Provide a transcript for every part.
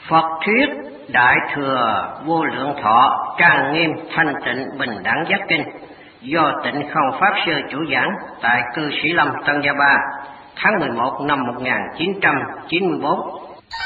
Phật thuyết Đại Thừa Vô Lượng Thọ Trang Nghiêm Thanh Tịnh Bình Đẳng Giác Kinh do Tịnh Không Pháp Sư chủ giảng tại Cư Sĩ Lâm, Tân Gia Ba, tháng 11 năm 1994.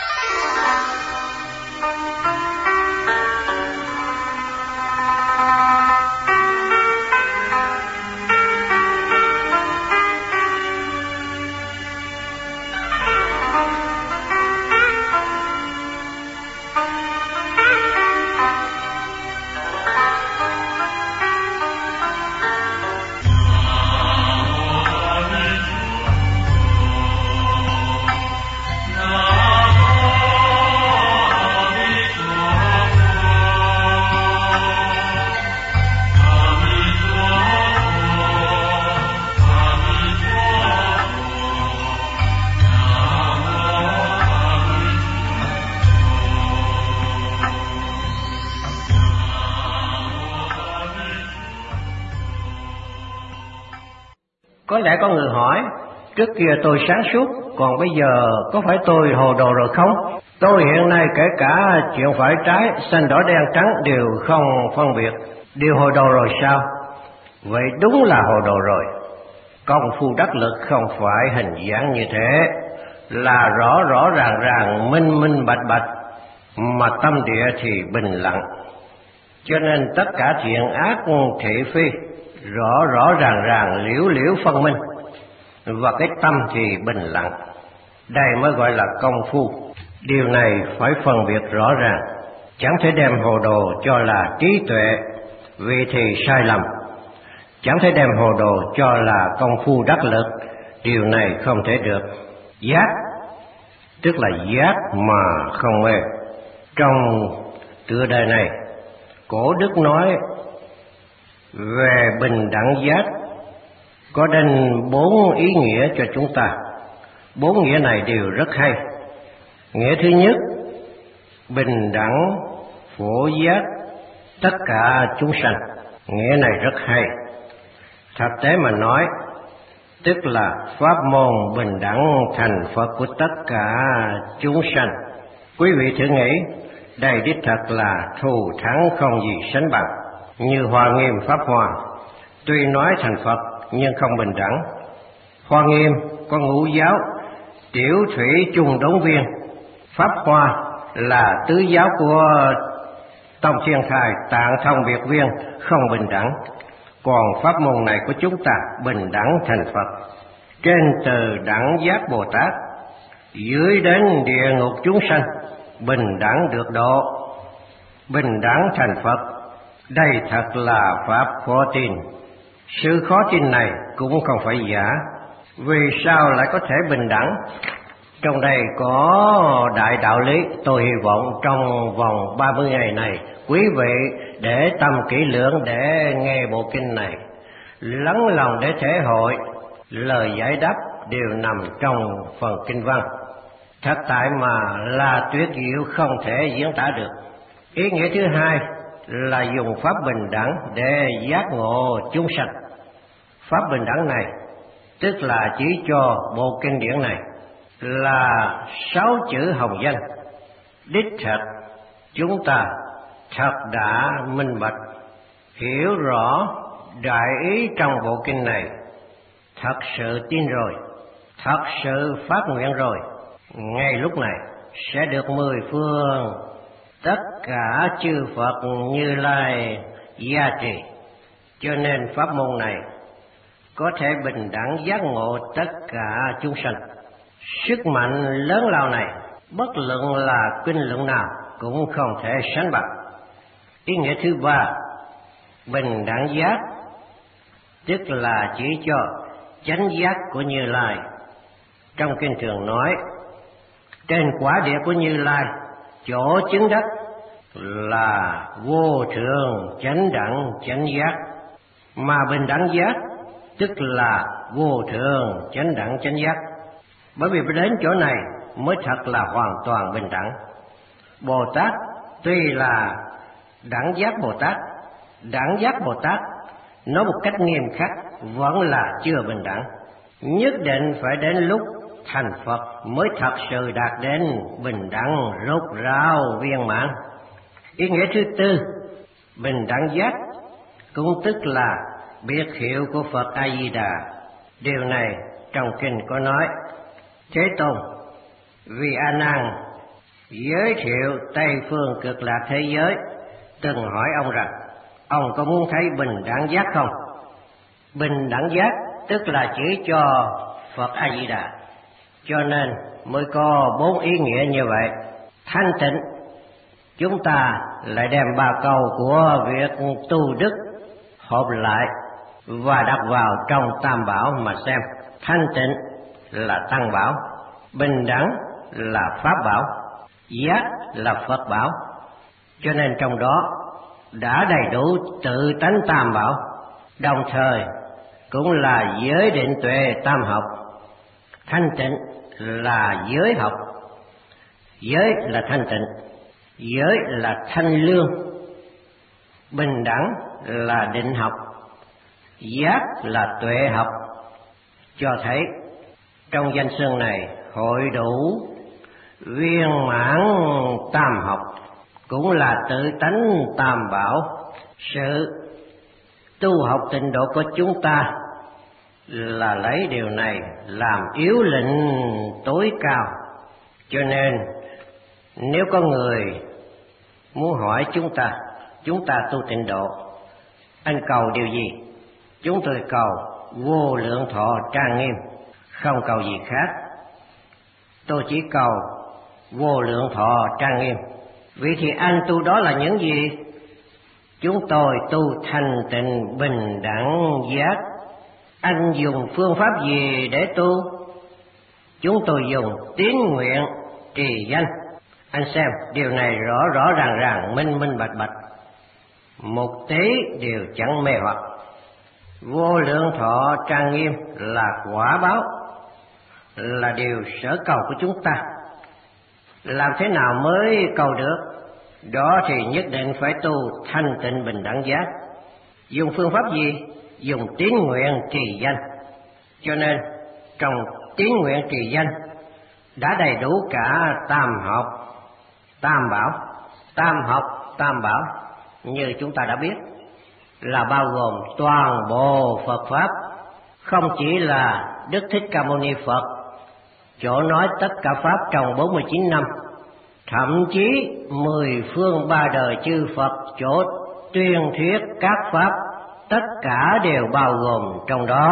Có lẽ có người hỏi, trước kia tôi sáng suốt, còn bây giờ có phải tôi hồ đồ rồi không? Tôi hiện nay kể cả chuyện phải trái, xanh đỏ đen trắng đều không phân biệt, đều hồ đồ rồi sao? Vậy đúng là hồ đồ rồi. Công phu đắc lực không phải hình dáng như thế, là rõ rõ ràng minh minh bạch bạch, mà tâm địa thì bình lặng. Cho nên tất cả thiện ác thị phi rõ ràng liễu phân minh, và cái tâm thì bình lặng. Đây mới gọi là công phu. Điều này phải phân biệt rõ ràng, chẳng thể đem hồ đồ cho là trí tuệ, vì thì sai lầm. Chẳng thể đem hồ đồ cho là công phu đắc lực, điều này không thể được. Giác, tức là giác mà không mê. Trong tựa đề này, Cổ Đức nói về bình đẳng giác, có đến 4 ý nghĩa cho chúng ta. 4 nghĩa này đều rất hay. Nghĩa thứ nhất, bình đẳng phổ giác tất cả chúng sanh. Nghĩa này rất hay. Thực tế mà nói, tức là pháp môn bình đẳng thành Phật của tất cả chúng sanh. Quý vị thử nghĩ, đây đích thật là thù thắng không gì sánh bằng. Như Hoa Nghiêm Pháp Hoa, tuy nói thành Phật nhưng không bình đẳng. Hoa Nghiêm có ngũ giáo, Tiểu Thủy chung đống viên. Pháp Hoa là tứ giáo của Tông Thiên Thai, Tạng Thông Biệt Viên, không bình đẳng. Còn pháp môn này của chúng ta bình đẳng thành Phật. Trên từ đẳng giác Bồ Tát, dưới đến địa ngục chúng sanh, bình đẳng được độ, bình đẳng thành Phật. Đây thật là pháp khó tin. Sự khó tin này cũng không phải giả. Vì sao lại có thể bình đẳng? Trong đây có đại đạo lý. Tôi hy vọng trong vòng 30 ngày này, quý vị để tâm kỹ lưỡng để nghe bộ kinh này, lắng lòng để thể hội. Lời giải đáp đều nằm trong phần kinh văn. Thật tại mà là tuyệt diệu không thể diễn tả được. Ý nghĩa thứ hai là dùng pháp bình đẳng để giác ngộ chúng sanh. Pháp bình đẳng này tức là chỉ cho bộ kinh điển này là 6 chữ hồng danh. Đích thật chúng ta thật đã minh bạch, hiểu rõ đại ý trong bộ kinh này, thật sự tin rồi, thật sự phát nguyện rồi, ngay lúc này sẽ được 10 phương tất cả chư Phật Như Lai gia trì. Cho nên pháp môn này có thể bình đẳng giác ngộ tất cả chúng sanh. Sức mạnh lớn lao này, bất luận là kinh luận nào cũng không thể sánh bằng. Ý nghĩa thứ ba, bình đẳng giác tức là chỉ cho chánh giác của Như Lai. Trong kinh thường nói, trên quả địa của Như Lai, chỗ chứng đắc là vô thượng chánh đẳng chánh giác. Mà bình đẳng giác tức là vô thượng chánh đẳng chánh giác. Bởi vì đến chỗ này mới thật là hoàn toàn bình đẳng. Bồ Tát tuy là đẳng giác Bồ Tát, đẳng giác Bồ Tát nói một cách nghiêm khắc vẫn là chưa bình đẳng. Nhất định phải đến lúc thành Phật mới thật sự đạt đến bình đẳng rốt ráo viên mãn. Ý nghĩa thứ tư, bình đẳng giác cũng tức là biệt hiệu của Phật A Di Đà. Điều này trong kinh có nói: Thế Tôn, vì A Nan giới thiệu Tây phương Cực Lạc thế giới từng hỏi ông rằng ông có muốn thấy bình đẳng giác không? Bình đẳng giác tức là chỉ cho Phật A Di Đà, cho nên mới có 4 ý nghĩa như vậy. Thanh tịnh, chúng ta lại đem 3 câu của việc tu đức hợp lại và đặt vào trong Tam Bảo mà xem. Thanh tịnh là Tăng Bảo, bình đẳng là Pháp Bảo, giác là Phật Bảo, cho nên trong đó đã đầy đủ tự tánh Tam Bảo, đồng thời cũng là giới định tuệ tam học. Thanh tịnh là giới học, giới là thanh tịnh, giới là thanh lương, bình đẳng là định học, giác là tuệ học. Cho thấy trong danh xưng này hội đủ viên mãn tam học, cũng là tự tánh tam bảo. Sự tu học tịnh độ của chúng ta là lấy điều này làm yếu lệnh tối cao. Cho nên nếu có người muốn hỏi chúng ta tu tịnh độ, anh cầu điều gì? Chúng tôi cầu vô lượng thọ trang nghiêm, không cầu gì khác. Tôi chỉ cầu vô lượng thọ trang nghiêm. Vậy thì anh tu đó là những gì? Chúng tôi tu thanh tịnh bình đẳng giác. Anh dùng phương pháp gì để tu? Chúng tôi dùng tín nguyện trì danh. Anh xem điều này rõ ràng, minh bạch, một tí đều chẳng mê hoặc. Vô lượng thọ trang nghiêm là quả báo, là điều sở cầu của chúng ta. Làm thế nào mới cầu được? Đó thì nhất định phải tu thanh tịnh bình đẳng giác. Dùng phương pháp gì? Dùng tín nguyện trì danh. Cho nên trong tín nguyện trì danh đã đầy đủ cả tam học, tam bảo. Tam học, tam bảo như chúng ta đã biết là bao gồm toàn bộ Phật Pháp, không chỉ là Đức Thích Ca Mâu Ni Phật chỗ nói tất cả Pháp trong 49 năm, thậm chí 10 phương 3 đời chư Phật chỗ tuyên thuyết các Pháp, tất cả đều bao gồm trong đó.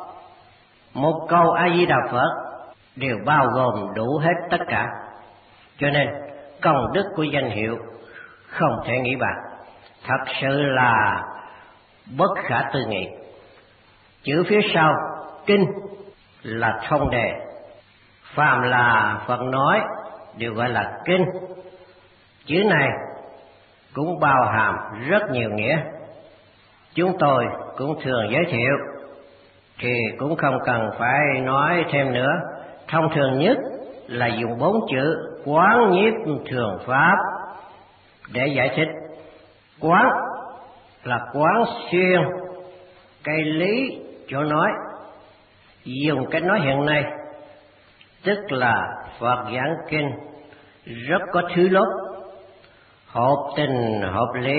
Một câu A Di Đà Phật đều bao gồm đủ hết tất cả. Cho nên công đức của danh hiệu không thể nghĩ bàn, thật sự là bất khả tư nghị. Chữ phía sau kinh là thông đề, phàm là Phật nói đều gọi là kinh. Chữ này cũng bao hàm rất nhiều nghĩa, chúng tôi cũng thường giới thiệu, thì cũng không cần phải nói thêm nữa. Thông thường nhất là dùng 4 chữ quán nhiếp thường pháp để giải thích. Quán là quán xuyên cái lý chỗ nói, dùng cách nói hiện nay, tức là Phật giảng kinh rất có thứ lốt, hợp tình hợp lý,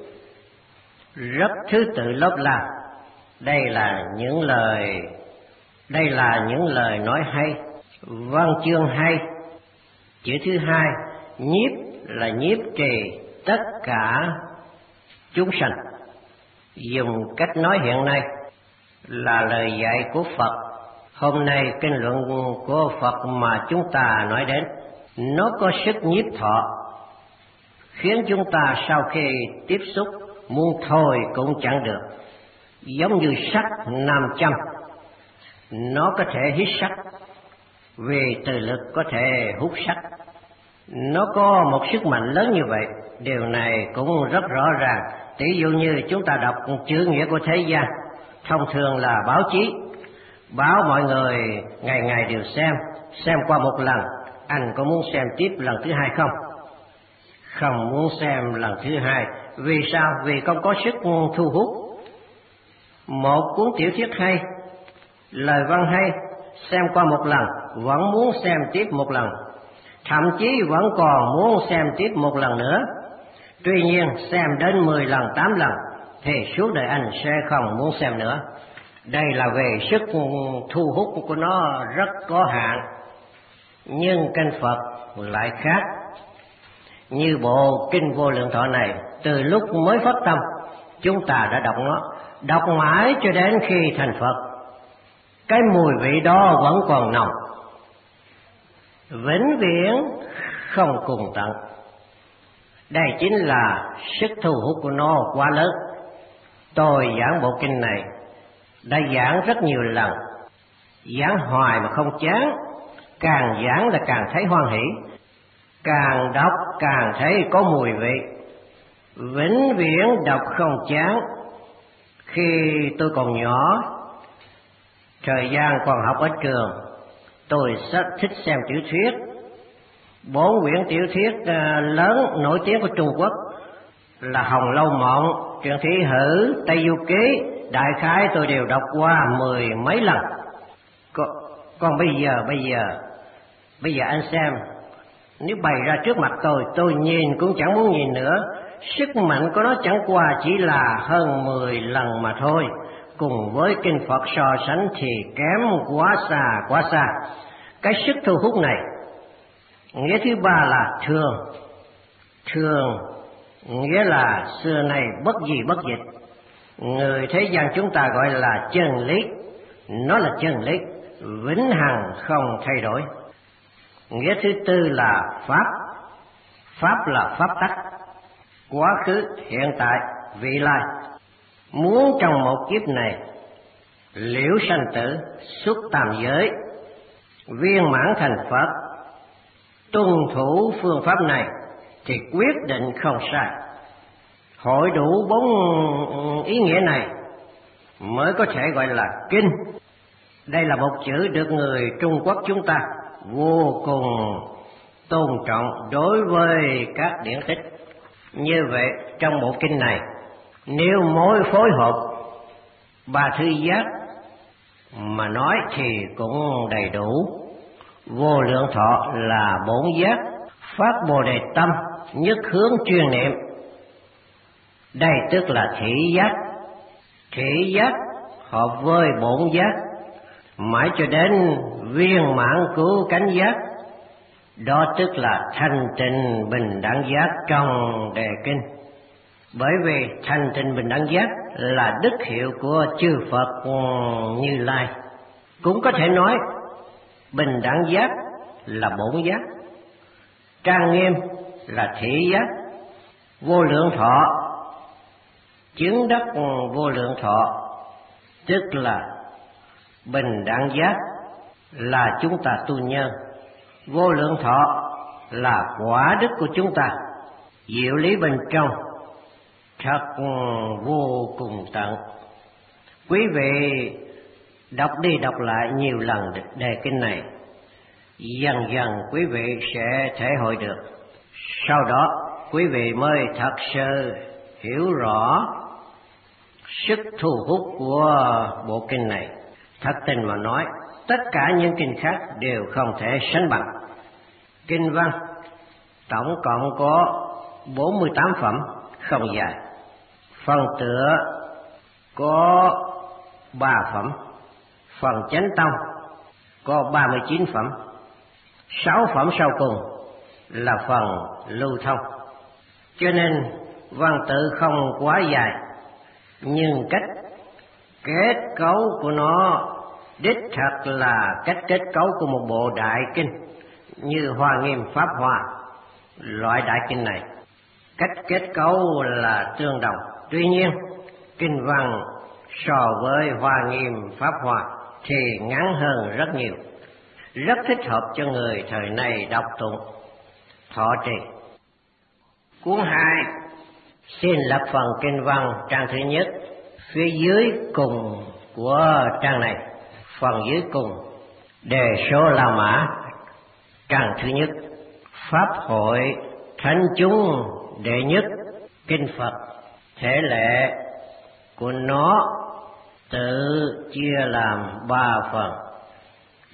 rất thứ tự lốp la. Đây là những lời nói hay, văn chương hay. Chữ thứ hai, nhiếp là nhiếp trì tất cả chúng sanh. Dùng cách nói hiện nay là lời dạy của Phật. Hôm nay kinh luận của Phật mà chúng ta nói đến, nó có sức nhiếp thọ, khiến chúng ta sau khi tiếp xúc muốn thôi cũng chẳng được. Giống như sắt nam châm, nó có thể hít sắt, vì từ lực có thể hút sắt. Nó có một sức mạnh lớn như vậy. Điều này cũng rất rõ ràng. Tỷ dụ như chúng ta đọc chữ nghĩa của thế gian, thông thường là báo chí, báo mọi người ngày ngày đều xem qua một lần. Anh có muốn xem tiếp lần thứ hai không? Không muốn xem lần thứ hai. Vì sao? Vì không có sức thu hút. Một cuốn tiểu thuyết hay, lời văn hay, xem qua một lần vẫn muốn xem tiếp một lần, thậm chí vẫn còn muốn xem tiếp một lần nữa. Tuy nhiên xem đến 10 lần, 8 lần thì suốt đời anh sẽ không muốn xem nữa. Đây là về sức thu hút của nó rất có hạn. Nhưng kinh Phật lại khác. Như bộ Kinh Vô Lượng Thọ này, từ lúc mới phát tâm chúng ta đã đọc nó, đọc mãi cho đến khi thành Phật, cái mùi vị đó vẫn còn nồng, vĩnh viễn không cùng tận. Đây chính là sức thu hút của nó quá lớn. Tôi giảng bộ kinh này đã giảng rất nhiều lần, giảng hoài mà không chán, càng giảng là càng thấy hoan hỷ, càng đọc càng thấy có mùi vị, vĩnh viễn đọc không chán. Khi tôi còn nhỏ, thời gian còn học ở trường, tôi rất thích xem tiểu thuyết. 4 quyển tiểu thuyết lớn nổi tiếng của Trung Quốc là Hồng Lâu Mộng, Truyện Thị Hử, Tây Du Ký, đại khái tôi đều đọc qua 10 mấy lần. Còn bây giờ anh xem, nếu bày ra trước mặt tôi nhìn cũng chẳng muốn nhìn nữa. Sức mạnh của nó chẳng qua chỉ là hơn 10 lần mà thôi, cùng với kinh Phật so sánh thì kém quá xa. Cái sức thu hút này, nghĩa thứ ba là thường, nghĩa là xưa nay bất gì bất dịch. Người thế gian chúng ta gọi là chân lý, nó là chân lý, vĩnh hằng không thay đổi. Nghĩa thứ tư là pháp là pháp tắc, quá khứ, hiện tại, vị lai. Muốn trong một kiếp này liễu sanh tử, xuất tam giới, viên mãn thành Phật, tuân thủ phương pháp này thì quyết định không sai. Hội đủ 4 ý nghĩa này mới có thể gọi là kinh. Đây là một chữ được người Trung Quốc chúng ta vô cùng tôn trọng đối với các điển tích. Như vậy trong bộ kinh này, nếu mỗi phối hợp 3 thứ giác mà nói thì cũng đầy đủ. Vô lượng thọ là 4 giác, phát Bồ Đề tâm, nhất hướng chuyên niệm. Đây tức là thị giác hợp với 4 giác, mãi cho đến viên mãn cứu cánh giác. Đó tức là thanh tịnh bình đẳng giác trong đề kinh. Bởi vì thanh tịnh bình đẳng giác là đức hiệu của chư Phật Như Lai. Cũng có thể nói bình đẳng giác là 4 giác, trang nghiêm là thị giác, vô lượng thọ, chứng đắc vô lượng thọ tức là bình đẳng giác, là chúng ta tu nhân. Vô lượng thọ là quả đức của chúng ta, diệu lý bên trong thật vô cùng tận. Quý vị đọc đi đọc lại nhiều lần đề kinh này, dần dần quý vị sẽ thể hội được. Sau đó quý vị mới thật sự hiểu rõ sức thu hút của bộ kinh này. Thật tình mà nói, tất cả những kinh khác đều không thể sánh bằng. Kinh văn tổng cộng có 48 phẩm không dài. Phần tựa có 3 phẩm. Phần chánh tông có 39 phẩm. 6 phẩm sau cùng là phần lưu thông. Cho nên văn tự không quá dài, nhưng cách kết cấu của nó đích thật là cách kết cấu của một bộ đại kinh như Hoa Nghiêm Pháp Hoa. Loại đại kinh này cách kết cấu là tương đồng, tuy nhiên kinh văn so với Hoa Nghiêm Pháp Hoa thì ngắn hơn rất nhiều, rất thích hợp cho người thời nay đọc tụng thọ trì. Cuốn 2 xin lật phần kinh văn trang thứ nhất, phía dưới cùng của trang này. Phần dưới cùng đề số La Mã, trang thứ nhất, Pháp hội thánh chúng đệ nhất. Kinh Phật thể lệ của nó tự chia làm 3 phần.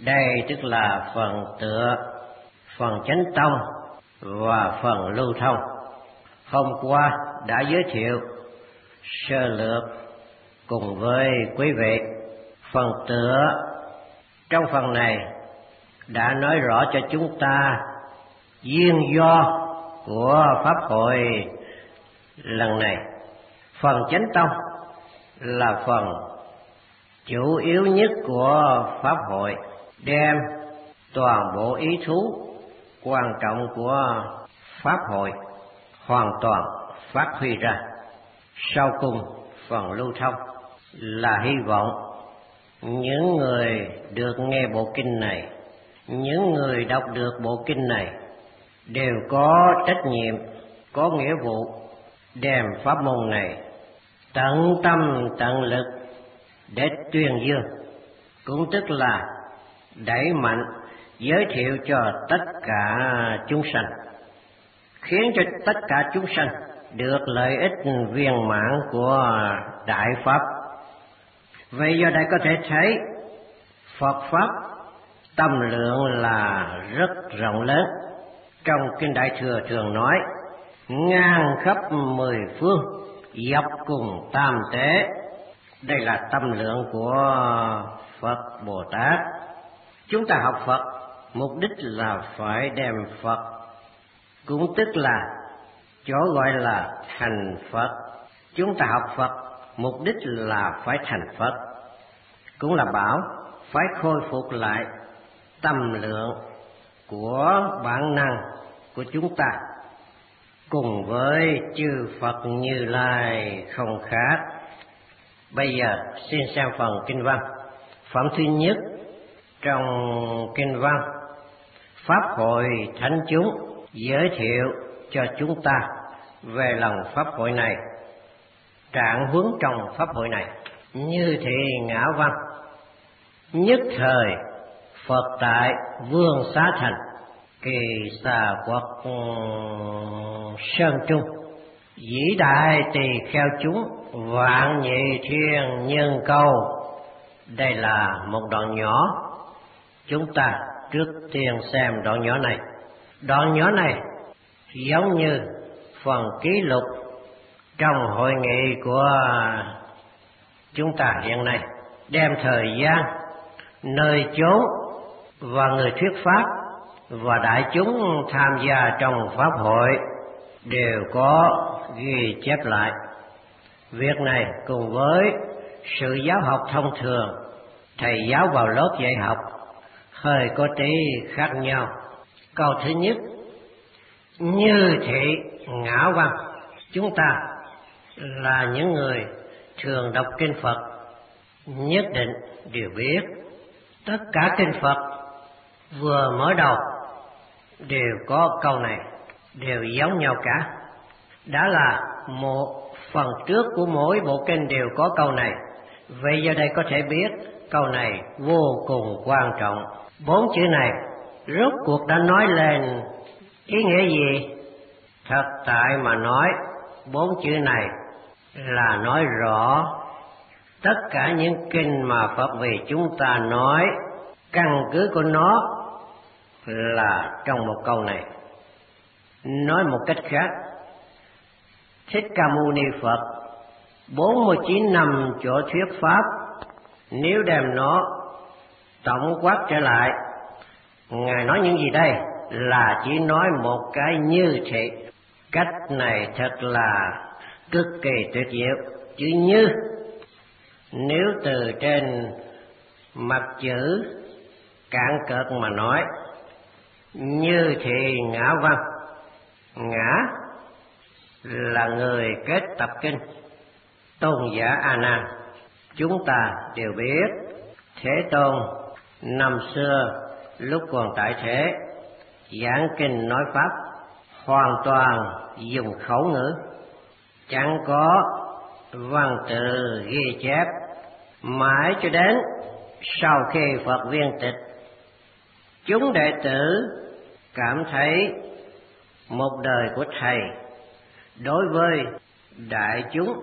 Đây tức là phần tựa, phần chánh tông và phần lưu thông. Hôm qua đã giới thiệu sơ lược cùng với quý vị phần tựa. Trong phần này đã nói rõ cho chúng ta duyên do của pháp hội lần này. Phần chánh tông là phần chủ yếu nhất của pháp hội, đem toàn bộ ý thú quan trọng của pháp hội hoàn toàn phát huy ra. Sau cùng phần lưu thông là hy vọng những người được nghe bộ kinh này, những người đọc được bộ kinh này đều có trách nhiệm, có nghĩa vụ đem pháp môn này tận tâm tận lực để tuyên dương, cũng tức là đẩy mạnh giới thiệu cho tất cả chúng sanh, khiến cho tất cả chúng sanh được lợi ích viên mãn của đại pháp. Vậy do đây có thể thấy Phật pháp tâm lượng là rất rộng lớn. Trong kinh Đại Thừa thường nói ngang khắp mười phương, dọc cùng tam tế. Đây là tâm lượng của Phật Bồ Tát. Chúng ta học Phật mục đích là phải đem Phật, cũng tức là chỗ gọi là thành Phật. Chúng ta học Phật mục đích là phải thành Phật, cũng là bảo phải khôi phục lại tâm lượng của bản năng của chúng ta, cùng với chư Phật Như Lai không khác. Bây giờ xin xem phần kinh văn. Phẩm thứ nhất trong kinh văn, pháp hội thánh chúng giới thiệu cho chúng ta về lần pháp hội này, trạng huống trong pháp hội này. Như thị ngã văn, nhất thời Phật tại Vương Xá Thành, Kỳ Xà Quật Sơn Trung, vĩ đại tỳ kheo chúng vạn nhị thiên nhân câu. Đây là một đoạn nhỏ, chúng ta trước tiên xem đoạn nhỏ này. Đoạn nhỏ này giống như phần ký lục trong hội nghị của chúng ta hiện nay, đem thời gian, nơi chốn và người thuyết pháp và đại chúng tham gia trong pháp hội đều có ghi chép lại. Việc này cùng với sự giáo học thông thường, thầy giáo vào lớp dạy học hơi có tí khác nhau. Câu thứ nhất, như thị ngã văn. Chúng ta là những người thường đọc kinh Phật, nhất định đều biết tất cả kinh Phật vừa mở đầu đều có câu này, đều giống nhau cả. Đã là một phần trước của mỗi bộ kinh đều có câu này. Vậy giờ đây có thể biết câu này vô cùng quan trọng. 4 chữ này rốt cuộc đã nói lên ý nghĩa gì? Thật tại mà nói, 4 chữ này là nói rõ tất cả những kinh mà Phật vì chúng ta nói, căn cứ của nó là trong một câu này. Nói một cách khác, Thích Ca Mâu Ni Phật 49 năm chỗ thuyết pháp, nếu đem nó tổng quát trở lại, Ngài nói những gì đây? Là chỉ nói một cái như thị. Cách này thật là cực kỳ tuyệt diệu. Chữ như, nếu từ trên mặt chữ cạn cợt mà nói, như thị ngã văn. Ngã là người kết tập kinh, tôn giả A Nan. Chúng ta đều biết Thế Tôn năm xưa lúc còn tại thế giảng kinh nói pháp hoàn toàn dùng khẩu ngữ, chẳng có văn tự ghi chép. Mãi cho đến sau khi Phật viên tịch, chúng đệ tử cảm thấy một đời của thầy đối với đại chúng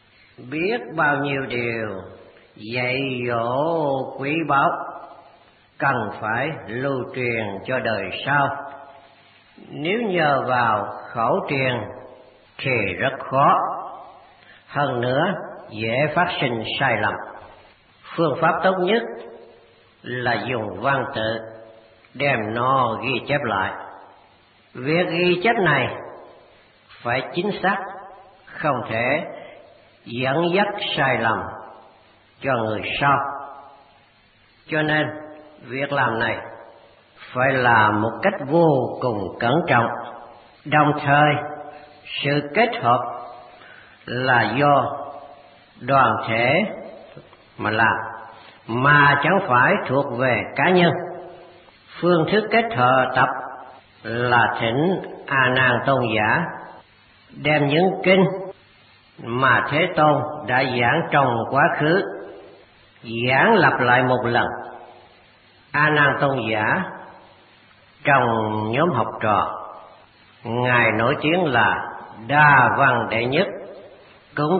biết bao nhiêu điều dạy dỗ quý báu, cần phải lưu truyền cho đời sau. Nếu nhờ vào khẩu truyền thì rất khó, hơn nữa dễ phát sinh sai lầm. Phương pháp tốt nhất là dùng văn tự đem nó ghi chép lại. Việc ghi chép này phải chính xác, không thể dẫn dắt sai lầm cho người sau. Cho nên việc làm này phải làm một cách vô cùng cẩn trọng. Đồng thời sự kết hợp là do đoàn thể mà làm, mà chẳng phải thuộc về cá nhân. Phương thức kết hợp tập là thỉnh A Nan Tôn giả đem những kinh mà Thế Tôn đã giảng trong quá khứ giảng lặp lại một lần. A Nan Tôn giả trong nhóm học trò, ngài nổi tiếng là đa văn đệ nhất, cũng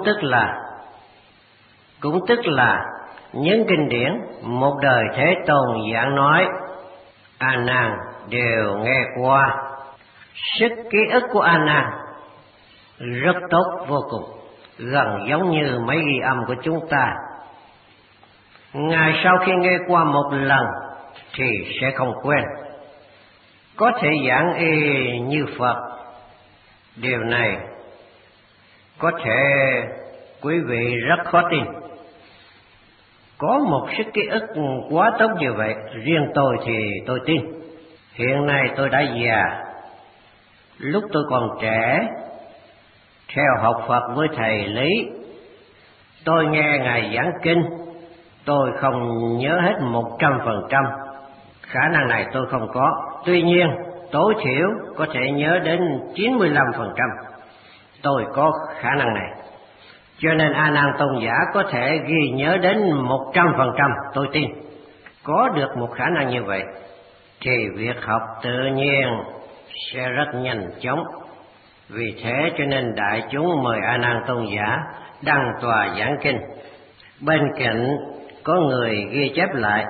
tức là những kinh điển một đời Thế Tôn giảng nói, A Nan đều nghe qua. Sức ký ức của A Nan rất tốt vô cùng, gần giống như máy ghi âm của chúng ta. Ngài sau khi nghe qua một lần thì sẽ không quên, có thể giảng y như Phật. Điều này có thể quý vị rất khó tin. Có một sức ký ức quá tốt như vậy, riêng tôi thì tôi tin. Hiện nay tôi đã già, lúc tôi còn trẻ, theo học Phật với thầy Lý, tôi nghe ngài giảng kinh, tôi không nhớ hết 100%. Khả năng này tôi không có. Tuy nhiên, tối thiểu có thể nhớ đến 95%. Tôi có khả năng này. Cho nên A Nan Tôn giả có thể ghi nhớ đến 100%, tôi tin. Có được một khả năng như vậy, thì việc học tự nhiên sẽ rất nhanh chóng. Vì thế cho nên đại chúng mời A Nan Tôn giả đăng tòa giảng kinh. Bên cạnh có người ghi chép lại,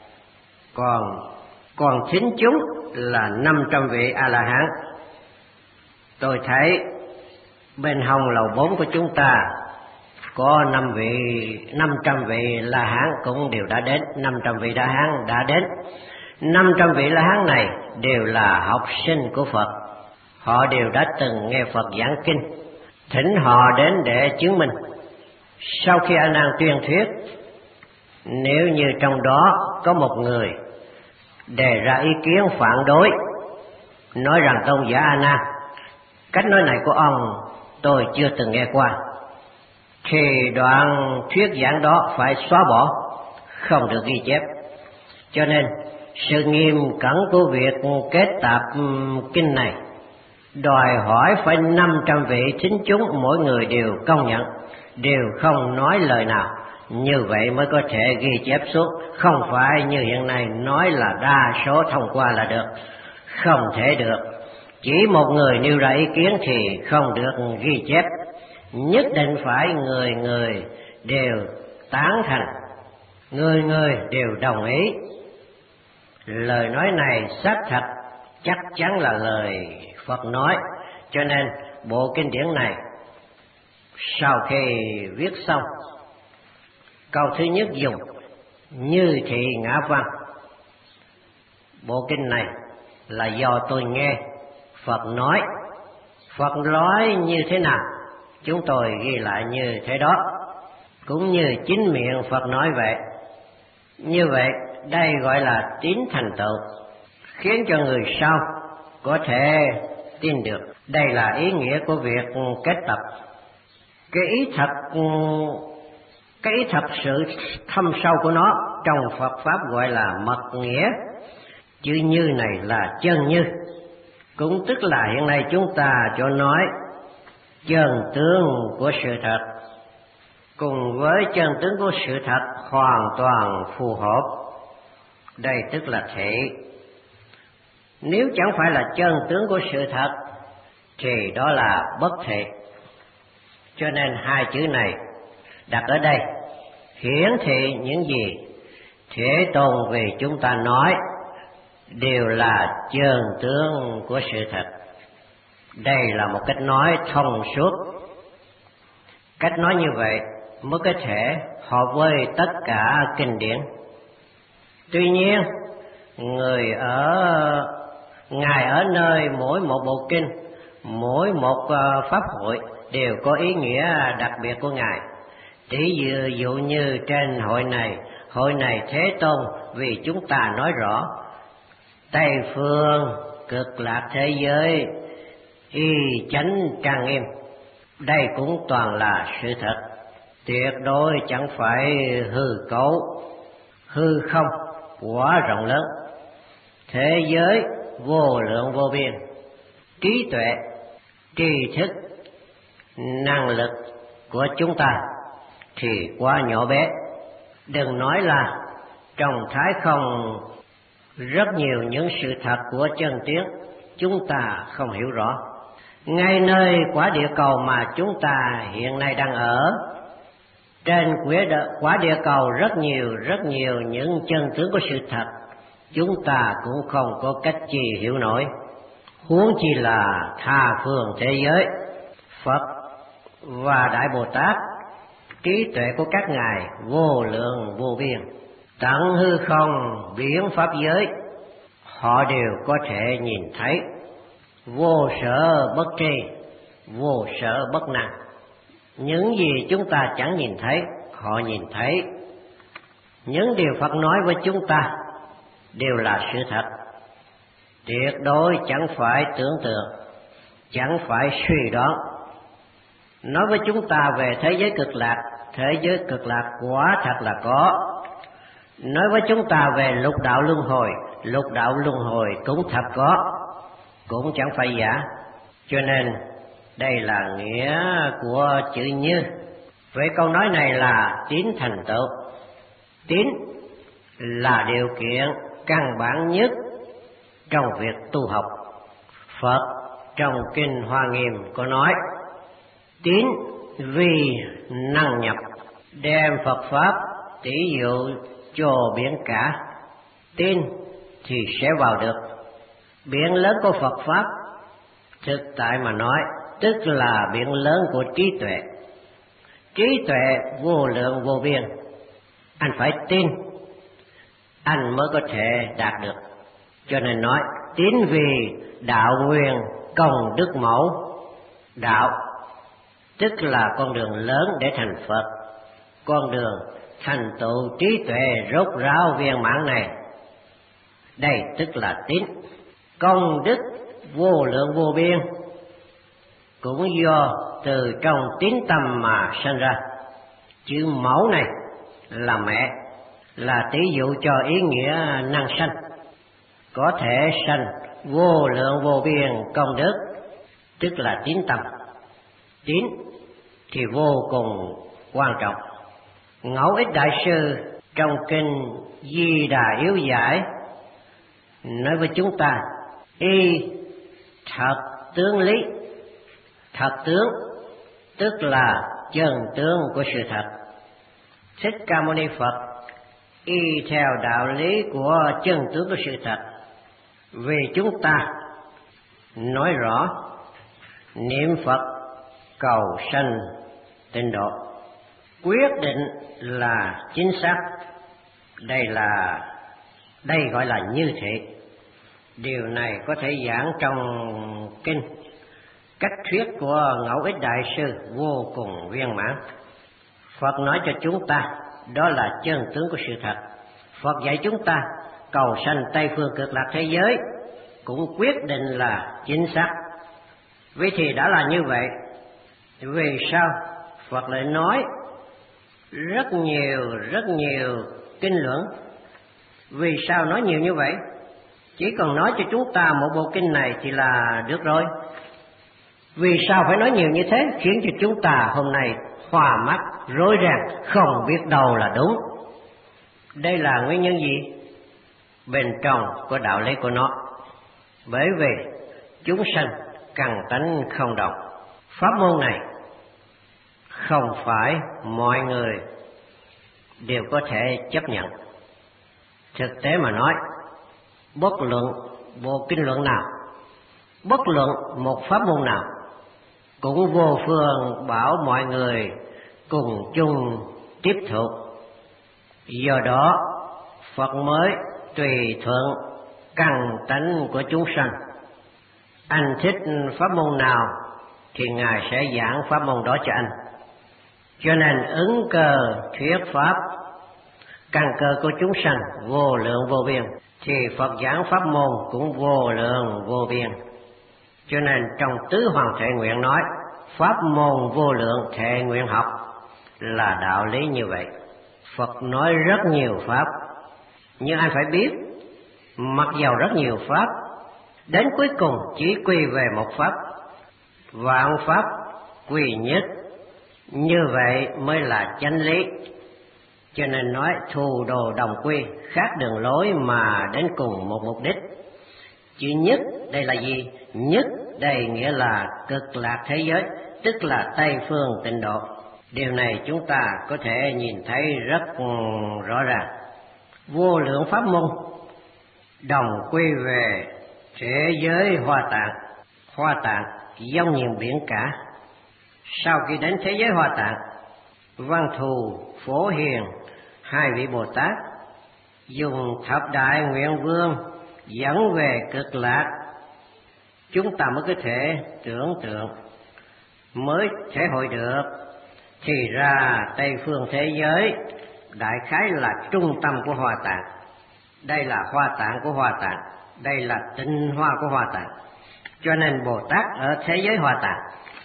còn thính chúng là 500 vị A-la-hán. Tôi thấy bên hông lầu 4 của chúng ta có 500 vị La-hán cũng đều đã đến. 500 vị La-hán đã đến. 500 vị La-hán này đều là học sinh của Phật. Họ đều đã từng nghe Phật giảng kinh, thỉnh họ đến để chứng minh. Sau khi A Nan tuyên thuyết, nếu như trong đó có một người đề ra ý kiến phản đối, nói rằng Tôn giả A Nan, cách nói này của ông tôi chưa từng nghe qua, thì đoạn thuyết giảng đó phải xóa bỏ, không được ghi chép. Cho nên sự nghiêm cẩn của việc kết tạp kinh này đòi hỏi phải 500 vị thính chúng mỗi người đều công nhận, đều không nói lời nào, như vậy mới có thể ghi chép xuống. Không phải như hiện nay nói là đa số thông qua là được, không thể được. Chỉ một người nêu ra ý kiến thì không được ghi chép, nhất định phải người người đều tán thành, người người đều đồng ý. Lời nói này xác thật chắc chắn là lời Phật nói. Cho nên bộ kinh điển này sau khi viết xong, câu thứ nhất dùng như thị ngã văn. Bộ kinh này là do tôi nghe Phật nói. Phật nói như thế nào, chúng tôi ghi lại như thế đó, cũng như chính miệng Phật nói vậy. Như vậy đây gọi là tín thành tựu, khiến cho người sau có thể tin được. Đây là ý nghĩa của việc kết tập. Cái ý thật sự thâm sâu của nó trong Phật pháp gọi là mật nghĩa. Chữ như này là chân như, cũng tức là hiện nay chúng ta cho nói chân tướng của sự thật, cùng với chân tướng của sự thật hoàn toàn phù hợp. Đây tức là thị. Nếu chẳng phải là chân tướng của sự thật thì đó là bất thị. Cho nên hai chữ này đặt ở đây hiển thị những gì Thế Tôn vì chúng ta nói đều là chân tướng của sự thật. Đây là một cách nói thông suốt. Cách nói như vậy mới có thể hợp với tất cả kinh điển. Tuy nhiên, Ngài ở nơi mỗi một bộ kinh, mỗi một pháp hội đều có ý nghĩa đặc biệt của Ngài. Ví dụ như trên hội này Thế Tôn vì chúng ta nói rõ Tây phương cực lạc thế giới y chánh trang nghiêm. Đây cũng toàn là sự thật, tuyệt đối chẳng phải hư cấu, hư không quá rộng lớn. Thế giới vô lượng vô biên, trí tuệ, tri thức, năng lực của chúng ta thì quá nhỏ bé. Đừng nói là trong thái không rất nhiều những sự thật của chân tiếng chúng ta không hiểu rõ. Ngay nơi quả địa cầu mà chúng ta hiện nay đang ở, trên quả địa cầu rất nhiều những chân tướng của sự thật chúng ta cũng không có cách gì hiểu nổi, huống chi là tha phương thế giới. Phật và Đại Bồ Tát, trí tuệ của các ngài vô lượng vô biên, tận hư không biển pháp giới, họ đều có thể nhìn thấy, vô sở bất tri, vô sở bất năng. Những gì chúng ta chẳng nhìn thấy, họ nhìn thấy. Những điều Phật nói với chúng ta đều là sự thật, tuyệt đối chẳng phải tưởng tượng, chẳng phải suy đoán. Nói với chúng ta về thế giới cực lạc quả thật là có. Nói với chúng ta về lục đạo luân hồi cũng thật có, cũng chẳng phải giả. Cho nên đây là nghĩa của chữ như. Vậy câu nói này là tín thành tựu. Tín là điều kiện căn bản nhất trong việc tu học. Phật trong Kinh Hoa Nghiêm có nói, tín vì năng nhập, đem Phật Pháp tỷ dụ cho biển cả, tin thì sẽ vào được. Biển lớn của Phật Pháp, thực tại mà nói, tức là biển lớn của trí tuệ. Trí tuệ vô lượng vô biên, anh phải tin, anh mới có thể đạt được. Cho nên nói, tín vì đạo nguyên công đức mẫu. Đạo tức là con đường lớn để thành Phật, con đường thành tựu trí tuệ rốt ráo viên mãn này. Đây tức là tín. Công đức vô lượng vô biên cũng do từ trong tín tâm mà sinh ra. Chữ mẫu này là mẹ, là tỷ dụ cho ý nghĩa năng sanh, có thể sanh vô lượng vô biên công đức, tức là tín tâm. Tín thì vô cùng quan trọng. Ngẫu Ích Đại Sư trong Kinh Di Đà Yếu Giải nói với chúng ta, y thật tướng lý. Thật tướng tức là chân tướng của sự thật. Thích Ca Mâu Ni Phật y theo đạo lý của chân tướng của sự thật, vì chúng ta nói rõ niệm Phật cầu sanh tịnh độ, quyết định là chính xác. Đây gọi là như thị. Điều này có thể giảng trong kinh. Cách thuyết của Ngẫu Ích Đại Sư vô cùng viên mãn. Phật nói cho chúng ta đó là chân tướng của sự thật. Phật dạy chúng ta cầu sanh Tây phương cực lạc thế giới cũng quyết định là chính xác. Vì thì đã là như vậy, vì sao Phật lại nói rất nhiều kinh luận? Vì sao nói nhiều như vậy? Chỉ cần nói cho chúng ta một bộ kinh này thì là được rồi. Vì sao phải nói nhiều như thế, khiến cho chúng ta hôm nay hoa mắt, rối ren, không biết đâu là đúng? Đây là nguyên nhân gì? Bên trong có đạo lý của nó. Bởi vì chúng sanh căn tánh không đồng. Pháp môn này không phải mọi người đều có thể chấp nhận. Thực tế mà nói, bất luận bộ kinh luận nào, bất luận một pháp môn nào, cũng vô phương bảo mọi người cùng chung tiếp thụ. Do đó, Phật mới tùy thuận căn tánh của chúng sanh. Anh thích pháp môn nào thì Ngài sẽ giảng pháp môn đó cho anh. Cho nên ứng cơ thuyết pháp, căn cơ của chúng sanh vô lượng vô biên, thì Phật giảng pháp môn cũng vô lượng vô biên. Cho nên trong Tứ Hoàng Thệ Nguyện nói, pháp môn vô lượng thệ nguyện học là đạo lý như vậy. Phật nói rất nhiều pháp, nhưng anh phải biết, mặc dầu rất nhiều pháp, đến cuối cùng chỉ quy về một pháp, vạn pháp quy nhất, như vậy mới là chánh lý. Cho nên nói thù đồ đồng quy, khác đường lối mà đến cùng một mục đích. Chữ nhất đây là gì? Nhất đây nghĩa là cực lạc thế giới, tức là Tây phương tịnh độ. Điều này chúng ta có thể nhìn thấy rất rõ ràng. Vô lượng pháp môn đồng quy về thế giới Hoa Tạng. Hoa Tạng giống như biển cả. Sau khi đến thế giới Hoa Tạng, Văn Thù, Phổ Hiền, hai vị Bồ Tát dùng thập đại nguyện vương dẫn về cực lạc. Chúng ta mới có thể tưởng tượng, mới thể hội được. Thì ra Tây phương thế giới đại khái là trung tâm của Hoa Tạng. Đây là Hoa Tạng của Hoa Tạng, đây là tinh hoa của Hoa Tạng. Cho nên Bồ Tát ở thế giới Hoa Tạng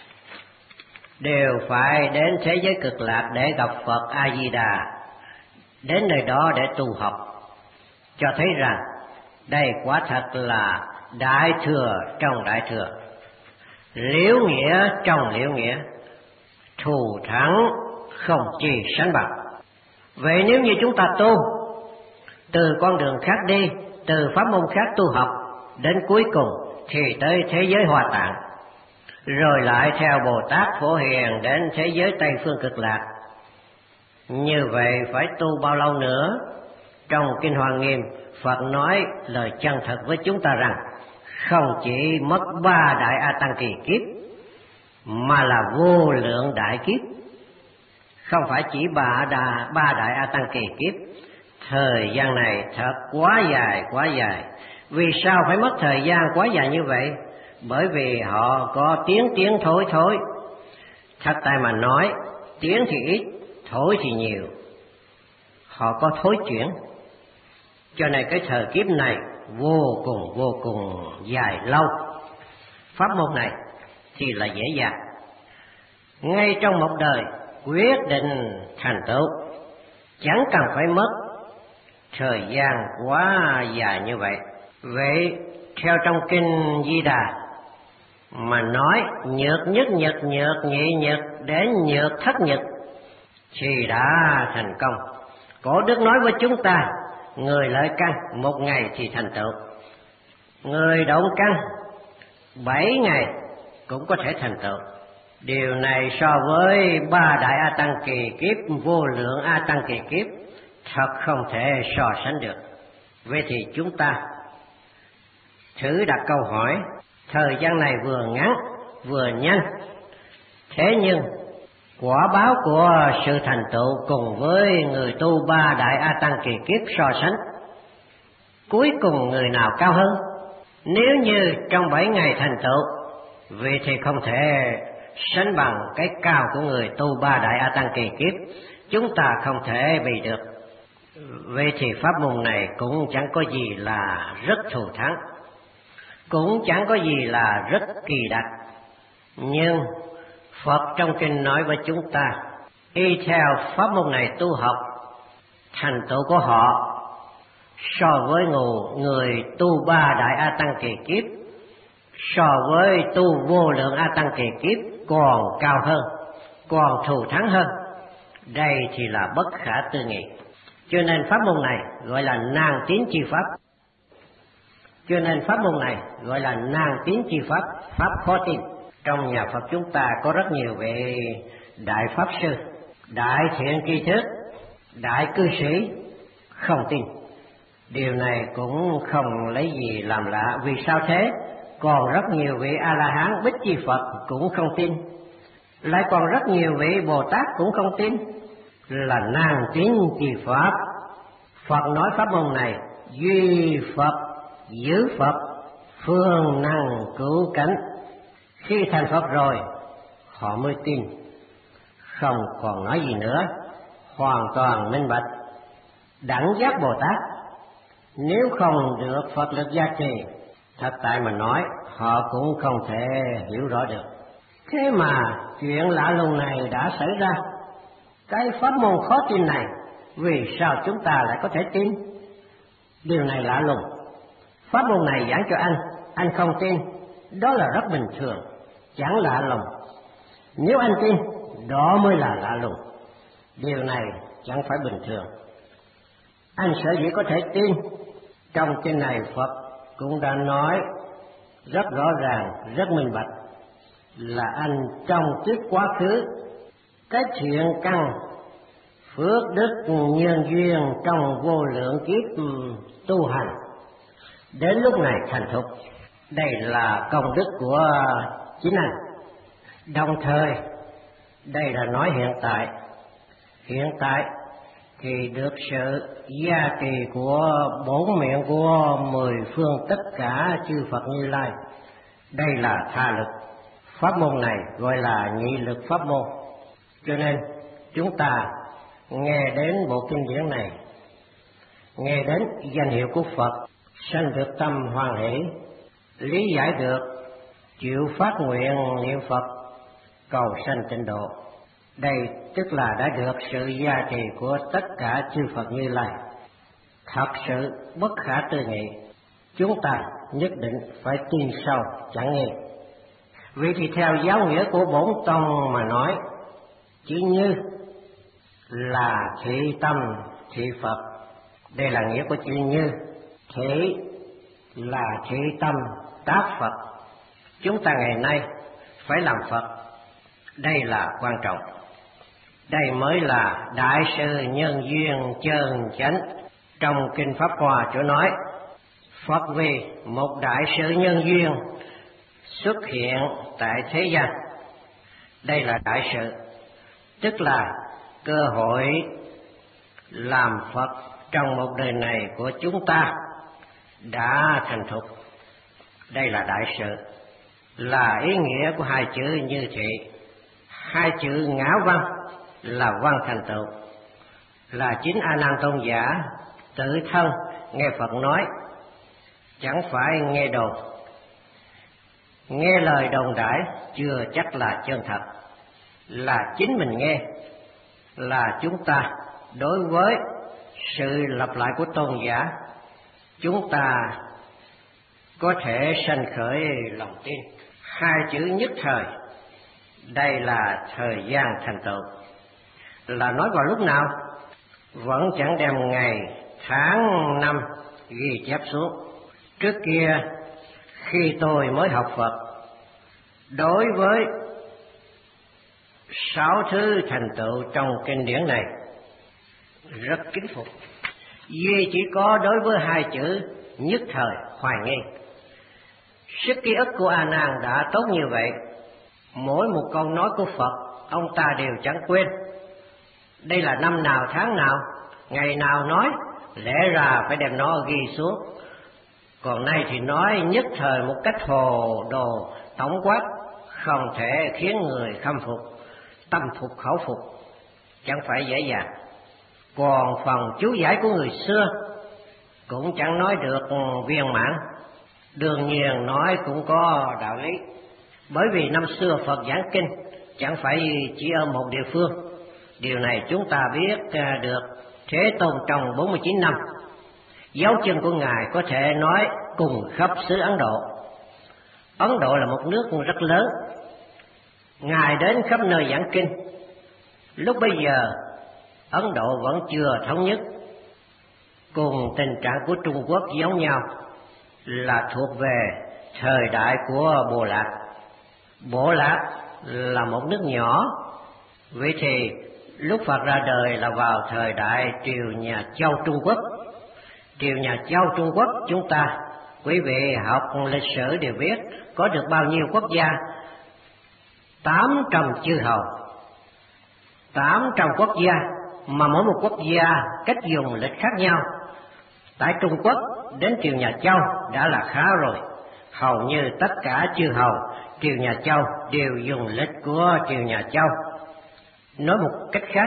đều phải đến thế giới cực lạc để gặp Phật A-di-đà, đến nơi đó để tu học, cho thấy rằng đây quả thật là đại thừa trong đại thừa, liễu nghĩa trong liễu nghĩa, thù thắng không chi sánh bằng. Vậy nếu như chúng ta tu từ con đường khác đi, từ pháp môn khác tu học, đến cuối cùng thì tới thế giới Hoa Tạng, rồi lại theo Bồ Tát Phổ Hiền đến thế giới Tây phương cực lạc, như vậy phải tu bao lâu nữa? Trong Kinh Hoa Nghiêm, Phật nói lời chân thật với chúng ta rằng không chỉ mất 3 đại A Tăng kỳ kiếp, mà là vô lượng đại kiếp. Không phải chỉ 3 đại A Tăng kỳ kiếp. Thời gian này thật quá dài. Vì sao phải mất thời gian quá dài như vậy? Bởi vì họ có tiến thối. Thật tại mà nói, tiến thì ít, thối thì nhiều. Họ có thối chuyển. Cho nên cái thời kiếp này vô cùng dài lâu. Pháp môn này thì là dễ dàng, ngay trong một đời quyết định thành tựu, chẳng cần phải mất thời gian quá dài như vậy. Vậy theo trong Kinh Di Đà mà nói, nhược nhất nhật, nhược nhị nhật đến nhược thất nhật thì đã thành công. Cổ Đức nói với chúng ta, người lợi căn 1 ngày thì thành tựu, người động căn 7 ngày cũng có thể thành tựu. Điều này so với 3 đại A Tăng kỳ kiếp, vô lượng A Tăng kỳ kiếp, thật không thể so sánh được. Vậy thì chúng ta thử đặt câu hỏi, thời gian này vừa ngắn vừa nhanh, thế nhưng quả báo của sự thành tựu cùng với người tu 3 đại A Tăng kỳ kiếp so sánh, cuối cùng người nào cao hơn? Nếu như trong 7 ngày thành tựu, vậy thì không thể sánh bằng cái cao của người tu 3 đại A Tăng kỳ kiếp, chúng ta không thể bị được. Vậy thì pháp môn này cũng chẳng có gì là rất thù thắng, cũng chẳng có gì là rất kỳ đặc. Nhưng Phật trong Kinh nói với chúng ta, y theo pháp môn này tu học, thành tựu của họ so với người tu 3 đại A Tăng kỳ kiếp, so với tu vô lượng A Tăng kỳ kiếp còn cao hơn, còn thù thắng hơn. Đây thì là bất khả tư nghị. Cho nên pháp môn này gọi là nan tiến chi pháp. Cho nên pháp môn này gọi là nan tiến chi pháp, pháp khó tin. Trong nhà Phật chúng ta có rất nhiều vị đại pháp sư, đại thiện tri thức, đại cư sĩ không tin. Điều này cũng không lấy gì làm lạ, vì sao thế? Còn rất nhiều vị A-la-hán Bích Chi Phật cũng không tin, lại còn rất nhiều vị Bồ Tát cũng không tin, là nan tín chi Pháp. Phật nói pháp môn này duy Phật, giữ Phật, phương năng cứu cánh. Khi thành Phật rồi, họ mới tin, không còn nói gì nữa, hoàn toàn minh bạch. Đẳng giác Bồ Tát, nếu không được Phật lực gia trì, thật tại mà nói, họ cũng không thể hiểu rõ được. Thế mà chuyện lạ lùng này đã xảy ra. Cái pháp môn khó tin này, vì sao chúng ta lại có thể tin? Điều này lạ lùng. Pháp môn này giảng cho anh không tin, đó là rất bình thường, chẳng lạ lùng. Nếu anh tin, đó mới là lạ lùng. Điều này chẳng phải bình thường. Anh sở dĩ có thể tin, trong kinh này Phật cũng đã nói rất rõ ràng, rất minh bạch, là anh trong kiếp quá khứ, cái thiện căn phước đức nhân duyên trong vô lượng kiếp tu hành, đến lúc này thành thục. Đây là công đức của chính anh. Đồng thời, đây là nói hiện tại. Hiện tại thì được sự gia trì của bổn miệng của 10 phương tất cả chư Phật Như Lai. Đây là tha lực. Pháp môn này gọi là nhị lực pháp môn. Cho nên chúng ta nghe đến bộ kinh điển này, nghe đến danh hiệu của Phật, sanh được tâm hoan hỷ, lý giải được, chịu phát nguyện niệm Phật, cầu sanh tịnh độ. Đây tức là đã được sự gia trì của tất cả chư Phật Như Lai. Thật sự bất khả tư nghị, chúng ta nhất định phải tin sâu chẳng nghi. Vì thì theo giáo nghĩa của bổn tông mà nói, chữ Như là thị tâm thị Phật. Đây là nghĩa của chữ Như. Thị là thị tâm tác Phật. Chúng ta ngày nay phải làm Phật. Đây là quan trọng. Đây mới là đại sự nhân duyên chân chánh. Trong kinh Pháp Hoa chỗ nói, Phật vì một đại sự nhân duyên xuất hiện tại thế gian. Đây là đại sự, tức là cơ hội làm Phật trong một đời này của chúng ta đã thành thục. Đây là đại sự, là ý nghĩa của hai chữ như thị. Hai chữ ngã văn là văn thành tựu, là chính A Nan Tôn giả tự thân nghe Phật nói, chẳng phải nghe đồn. Nghe lời đồn đãi chưa chắc là chân thật, là chính mình nghe, là chúng ta đối với sự lặp lại của tôn giả, chúng ta có thể sanh khởi lòng tin. Hai chữ nhất thời, đây là thời gian thành tựu, là nói vào lúc nào, vẫn chẳng đem ngày, tháng, năm ghi chép xuống. Trước kia, khi tôi mới học Phật, đối với 6 thứ thành tựu trong kinh điển này, rất kính phục. Duy chỉ có đối với hai chữ nhất thời hoài nghi. Sức ký ức của A Nan đã tốt như vậy, mỗi một câu nói của Phật ông ta đều chẳng quên. Đây là năm nào, tháng nào, ngày nào nói, lẽ ra phải đem nó ghi xuống. Còn nay thì nói nhất thời một cách hồ đồ tổng quát, không thể khiến người khâm phục, tâm phục khẩu phục, chẳng phải dễ dàng. Còn phần chú giải của người xưa cũng chẳng nói được viên mãn. Đương nhiên nói cũng có đạo lý, bởi vì năm xưa Phật giảng kinh chẳng phải chỉ ở một địa phương. Điều này chúng ta biết được Thế Tôn trong 49 năm, dấu chân của Ngài có thể nói cùng khắp xứ Ấn Độ. Ấn Độ là một nước rất lớn, Ngài đến khắp nơi giảng kinh. Lúc bây giờ Ấn Độ vẫn chưa thống nhất, cùng tình trạng của Trung Quốc giống nhau, là thuộc về thời đại của Bồ Lạc. Bồ Lạc là một nước nhỏ, vậy thì lúc Phật ra đời là vào thời đại triều nhà Châu Trung Quốc. Triều nhà Châu Trung Quốc chúng ta, quý vị học lịch sử đều biết có được bao nhiêu quốc gia? 800 chư hầu, 800 quốc gia, mà mỗi một quốc gia cách dùng lịch khác nhau. Tại Trung Quốc đến triều nhà Châu đã là khá rồi, hầu như tất cả chư hầu triều nhà Châu đều dùng lịch của triều nhà Châu. Nói một cách khác,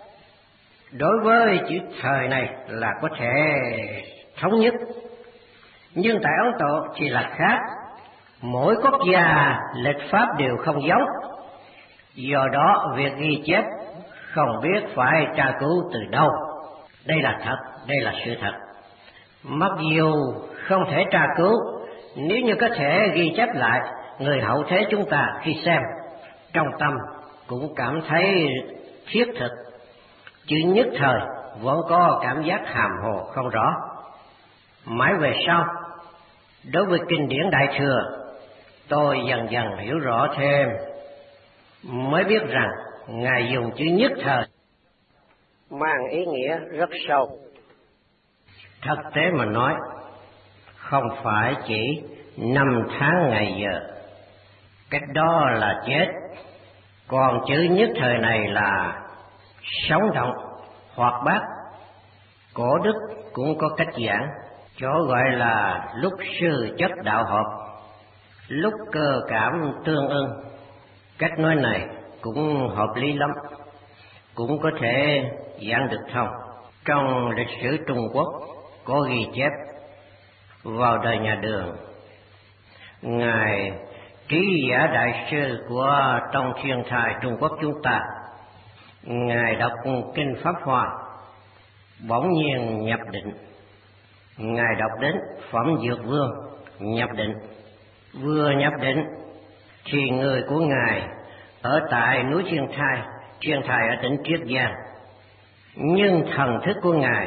đối với chữ thời này là có thể thống nhất, nhưng tại Ấn Độ thì là khác, mỗi quốc gia lịch pháp đều không giống, do đó việc ghi chép không biết phải tra cứu từ đâu. Đây là thật, đây là sự thật. Mặc dù không thể tra cứu, nếu như có thể ghi chép lại, người hậu thế chúng ta khi xem, trong tâm cũng cảm thấy thiết thực, chứ nhất thời vẫn có cảm giác hàm hồ không rõ. Mãi về sau, đối với kinh điển Đại Thừa, tôi dần dần hiểu rõ thêm, mới biết rằng Ngài dùng chữ nhất thời mang ý nghĩa rất sâu. Thực tế mà nói, không phải chỉ năm tháng ngày giờ, cái đó là chết. Còn chữ nhất thời này là sống động, hoạt bát. Cổ đức cũng có cách giảng, chỗ gọi là lúc sư chất đạo hợp, lúc cơ cảm tương ưng. Cách nói này cũng hợp lý lắm, cũng có thể giảng được thông. Trong lịch sử Trung Quốc có ghi chép vào đời nhà Đường, Ngài Trí Giả Đại Sư của Tông Thiên Thai Trung Quốc chúng ta, Ngài đọc Kinh Pháp Hoa, bỗng nhiên nhập định. Ngài đọc đến Phẩm Dược Vương, nhập định. Vừa nhập định thì người của Ngài ở tại núi Thiên Thai ở tỉnh Triết Giang, nhưng thần thức của Ngài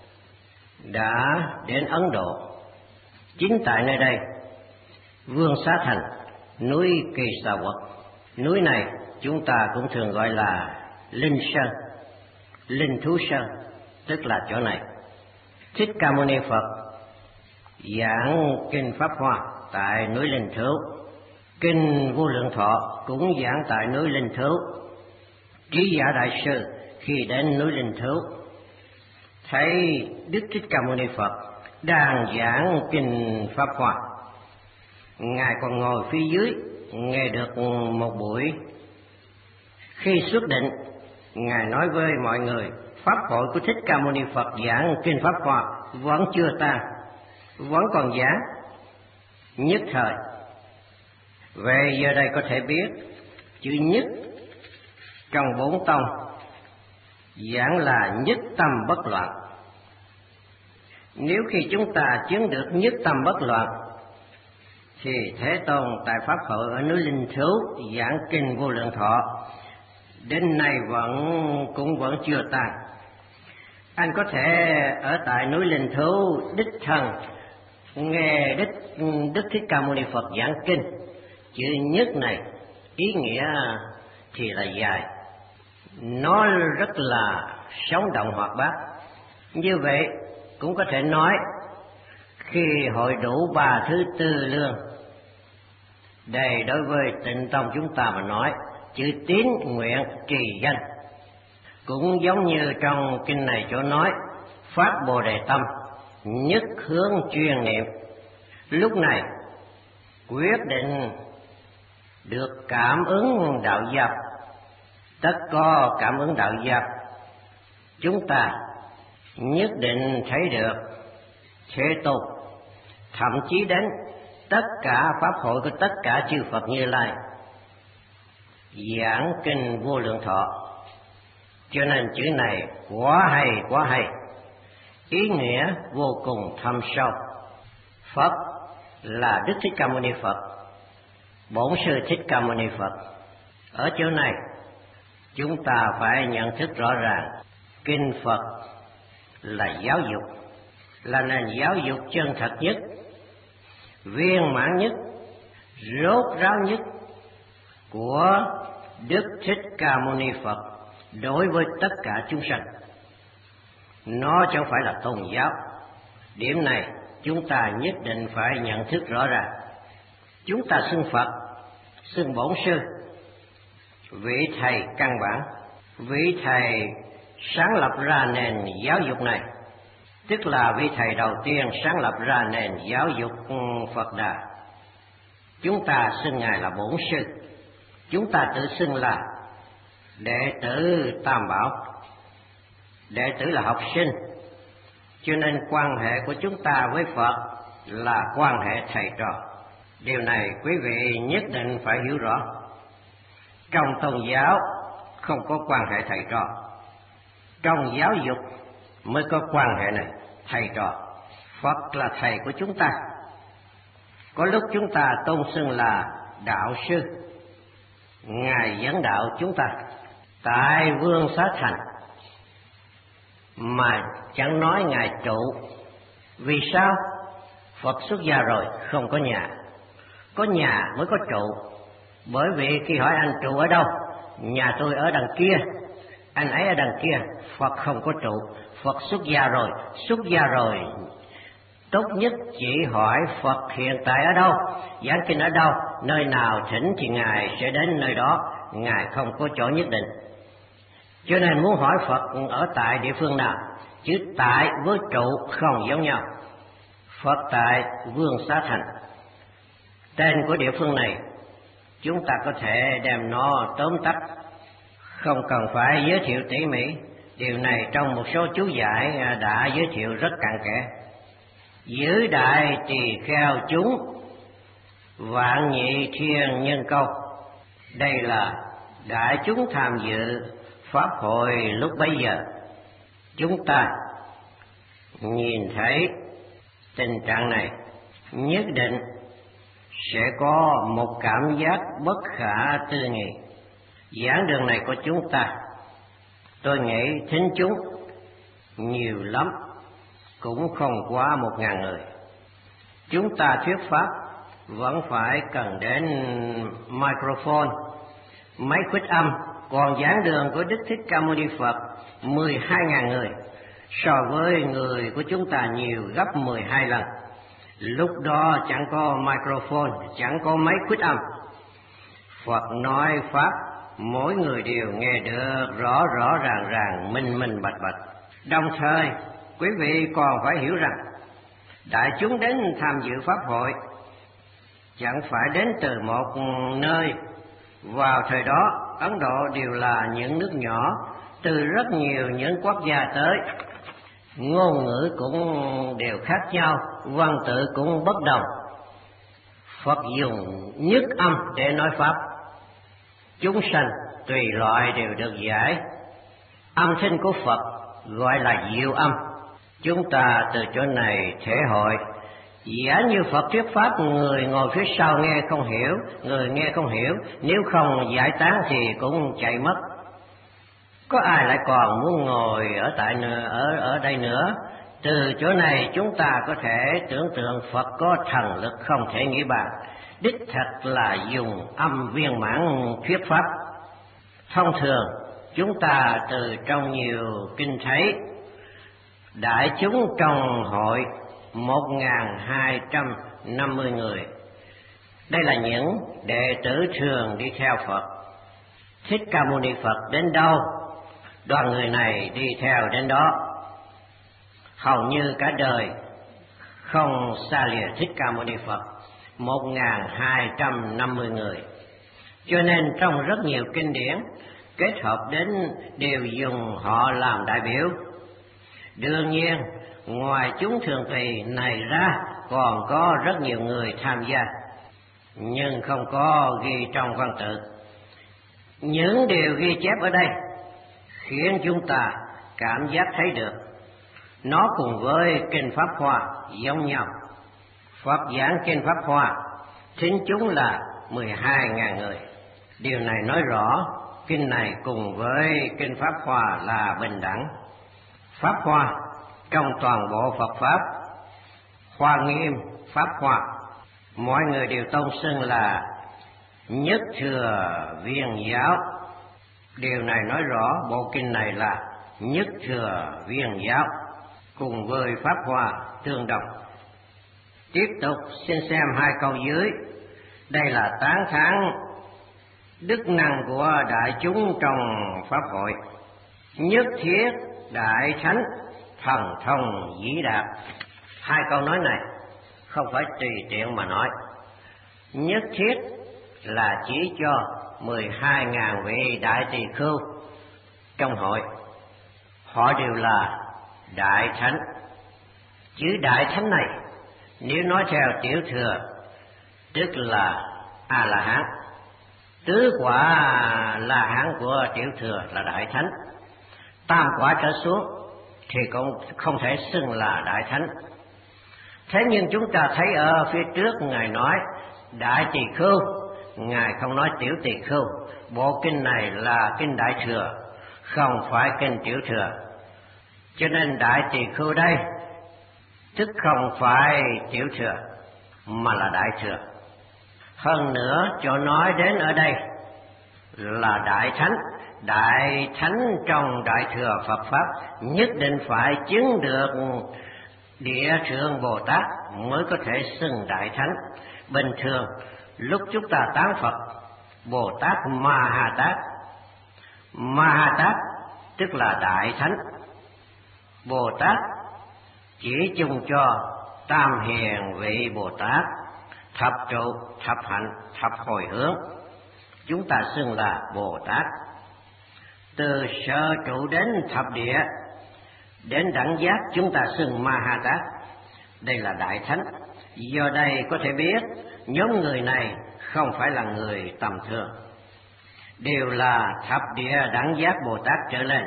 đã đến Ấn Độ. Chính tại nơi đây, Vương Xá Thành, núi Kỳ Xà Quật. Núi này chúng ta cũng thường gọi là Linh Sơn, Linh Thú Sơn, tức là chỗ này. Thích Ca Mâu Ni Phật giảng Kinh Pháp Hoa tại núi Linh Thú, Kinh Vô Lượng Thọ cũng giảng tại núi Linh Thú. Trí Giả Đại Sư khi đến núi Linh Thú, thấy Đức Thích Ca Mâu Ni Phật đang giảng Kinh Pháp Hoa, Ngài còn ngồi phía dưới nghe được một buổi. Khi xuất định, Ngài nói với mọi người, pháp hội của Thích Ca Mâu Ni Phật giảng Kinh Pháp Hoa vẫn chưa tan, vẫn còn giảng nhất thời. Về giờ đây có thể biết chữ nhất trong 4 tông giảng là nhất tâm bất loạn. Nếu khi chúng ta chứng được nhất tâm bất loạn, thì Thế Tôn tại pháp hội ở núi Linh Thú giảng Kinh Vô Lượng Thọ đến nay cũng vẫn chưa tan. Anh có thể ở tại núi Linh Thú đích thân nghe Đức Thích Ca Mâu Ni Phật giảng kinh. Chữ nhất này ý nghĩa thì là dài, nó rất là sống động hoạt bát. Như vậy cũng có thể nói, khi hội đủ 3 thứ tư lương, đây đối với Tịnh Tông chúng ta mà nói, chữ tín nguyện trì danh cũng giống như trong kinh này chỗ nói phát Bồ Đề tâm, nhất hướng chuyên niệm. Lúc này quyết định được cảm ứng đạo giáo. Tất có cảm ứng đạo giáo, chúng ta nhất định thấy được Thế Tôn, thậm chí đến tất cả pháp hội của tất cả chư Phật Như Lai giảng Kinh Vô Lượng Thọ. Cho nên chữ này quá hay, ý nghĩa vô cùng thâm sâu. Phật là Đức Thích Ca Mâu Ni Phật, Bổn Sư Thích Ca Mâu Ni Phật. Ở chỗ này chúng ta phải nhận thức rõ ràng, Kinh Phật là giáo dục, là nền giáo dục chân thật nhất, viên mãn nhất, rốt ráo nhất của Đức Thích Ca Mâu Ni Phật đối với tất cả chúng sanh. Nó chẳng phải là tôn giáo, Điểm này chúng ta nhất định phải nhận thức rõ ràng. Chúng ta xưng Phật, xưng Bổn Sư, vị thầy căn bản, vị thầy sáng lập ra nền giáo dục này, tức là vị thầy đầu tiên sáng lập ra nền giáo dục Phật Đà. Chúng ta xưng Ngài là Bổn Sư, chúng ta tự xưng là đệ tử Tam Bảo. Đệ tử là học sinh, cho nên quan hệ của chúng ta với Phật là quan hệ thầy trò. Điều này quý vị nhất định phải hiểu rõ. Trong tôn giáo không có quan hệ thầy trò, trong giáo dục mới có quan hệ này, thầy trò. Phật là thầy của chúng ta. Có lúc chúng ta tôn xưng là đạo sư, Ngài dẫn đạo chúng ta tại Vương Xá Thành, mà chẳng nói Ngài trụ. Vì sao? Phật xuất gia rồi không có nhà, có nhà mới có trụ. Bởi vì khi hỏi anh trụ ở đâu, nhà tôi ở đằng kia, anh ấy ở đằng kia. Phật không có trụ. Phật xuất gia rồi tốt nhất chỉ hỏi Phật hiện tại ở đâu, giảng kinh ở đâu, nơi nào thỉnh thì Ngài sẽ đến nơi đó. Ngài không có chỗ nhất định, cho nên muốn hỏi Phật ở tại địa phương nào, chứ tại với trụ không giống nhau. Phật tại Vương Xá Thành, tên của địa phương này chúng ta có thể đem nó tóm tắt, không cần phải giới thiệu tỉ mỉ. Điều này trong một số chú giải đã giới thiệu rất cặn kẽ. Giữ đại tỳ kheo chúng, vạn nhị thiên nhân câu. Đây là đại chúng tham dự pháp hội lúc bấy giờ. Chúng ta nhìn thấy tình trạng này, nhất định sẽ có một cảm giác bất khả tư nghị. Giảng đường này của chúng ta, tôi nghĩ thính chúng nhiều lắm, cũng không quá 1.000 người. Chúng ta thuyết pháp vẫn phải cần đến microphone, máy khuếch âm. Còn giảng đường của Đức Thích Ca Mâu Ni Phật 12.000 người, so với người của chúng ta nhiều gấp 12 lần. Lúc đó chẳng có microphone, chẳng có máy khuếch âm. Phật nói pháp, mỗi người đều nghe được rõ rõ ràng, minh bạch. Đồng thời quý vị còn phải hiểu rằng đại chúng đến tham dự pháp hội chẳng phải đến từ một nơi. Vào thời đó Ấn Độ đều là những nước nhỏ, từ rất nhiều những quốc gia tới. Ngôn ngữ cũng đều khác nhau, văn tự cũng bất đồng. Phật dùng nhất âm để nói pháp. Chúng sanh tùy loại đều được giải. Âm thanh của Phật gọi là diệu âm. Chúng ta từ chỗ này thể hội, giả như Phật thuyết pháp, người ngồi phía sau nghe không hiểu, người nghe không hiểu, nếu không giải tán thì cũng chạy mất. Có ai lại còn muốn ngồi ở đây nữa? Từ chỗ này chúng ta có thể tưởng tượng Phật có thần lực không thể nghĩ bàn, đích thật là dùng âm viên mãn thuyết pháp. Thông thường chúng ta từ trong nhiều kinh thấy, đại chúng trong hội 1.250 người. Đây là những đệ tử thường đi theo Phật. Thích Ca Mâu Ni Phật đến đâu, đoàn người này đi theo đến đó. Hầu như cả đời không xa lìa Thích Ca Mâu Ni Phật, 1.250 người. Cho nên trong rất nhiều kinh điển kết hợp đến đều dùng họ làm đại biểu. Đương nhiên ngoài chúng thường tùy này ra còn có rất nhiều người tham gia, nhưng không có ghi trong văn tự. Những điều ghi chép ở đây khiến chúng ta cảm giác thấy được nó cùng với kinh Pháp Hoa giống nhau. Phật giảng kinh Pháp Hoa, thính chúng là 12.000 người. Điều này nói rõ kinh này cùng với kinh Pháp Hoa là bình đẳng. Pháp Hoa trong toàn bộ Phật Pháp, Hoa Nghiêm Pháp Hoa, mọi người đều tôn xưng là Nhất Thừa Viên Giáo. Điều này nói rõ bộ kinh này là Nhất Thừa Viên Giáo cùng với Pháp Hoa tương đồng. Tiếp tục xin xem hai câu dưới. Đây là tán thán đức năng của đại chúng trong pháp hội. Nhất thiết đại thánh thần thông vĩ đại. Hai câu nói này không phải tùy tiện mà nói. Nhất thiết là chỉ cho 12.000 vị đại tỳ khưu trong hội. Họ đều là đại thánh. Chữ đại thánh này nếu nói theo tiểu thừa tức là A-la-hán. Tứ quả La-hán của tiểu thừa là đại thánh. Tam quả trở xuống thì cũng không thể xưng là đại thánh. Thế nhưng chúng ta thấy ở phía trước Ngài nói đại tỳ khưu, Ngài không nói tiểu tỳ khưu. Bộ kinh này là kinh đại thừa, không phải kinh tiểu thừa. Cho nên đại tỳ khưu đây tức không phải tiểu thừa mà là đại thừa. Hơn nữa cho nói đến ở đây là đại thánh. Đại thánh trong đại thừa Phật Pháp nhất định phải chứng được Địa Thượng Bồ Tát mới có thể xưng đại thánh. Bình thường lúc chúng ta tán Phật, Bồ Tát Ma Ha Tát, Ma Ha Tát tức là đại thánh. Bồ Tát chỉ chung cho tam hiền vị Bồ Tát, thập trụ, thập hạnh, thập hồi hướng, chúng ta xưng là Bồ Tát. Từ sơ trụ đến thập địa đến đẳng giác chúng ta xưng Ma Ha Tát. Đây là đại thánh. Do đây có thể biết nhóm người này không phải là người tầm thường, đều là thập địa đẳng giác Bồ Tát trở lên.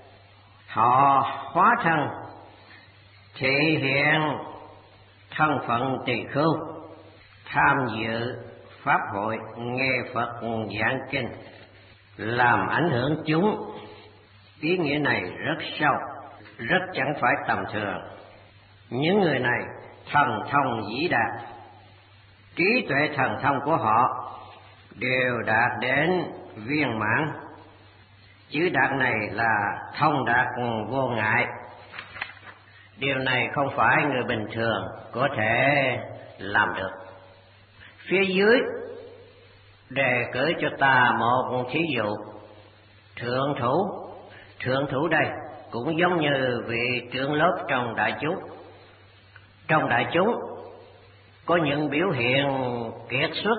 Họ hóa thân thể hiện thân phận tỳ khưu, tham dự pháp hội, nghe Phật giảng kinh, làm ảnh hưởng chúng. Ý nghĩa này rất sâu, rất chẳng phải tầm thường. Những người này thần thông vĩ đại, trí tuệ thần thông của họ đều đạt đến viên mãn. Chữ đạt này là thông đạt vô ngại. Điều này không phải người bình thường có thể làm được. Phía dưới đề cử cho ta một thí dụ. Thượng thủ đây cũng giống như vị trưởng lớp trong đại chúng. Trong đại chúng có những biểu hiện kiệt xuất,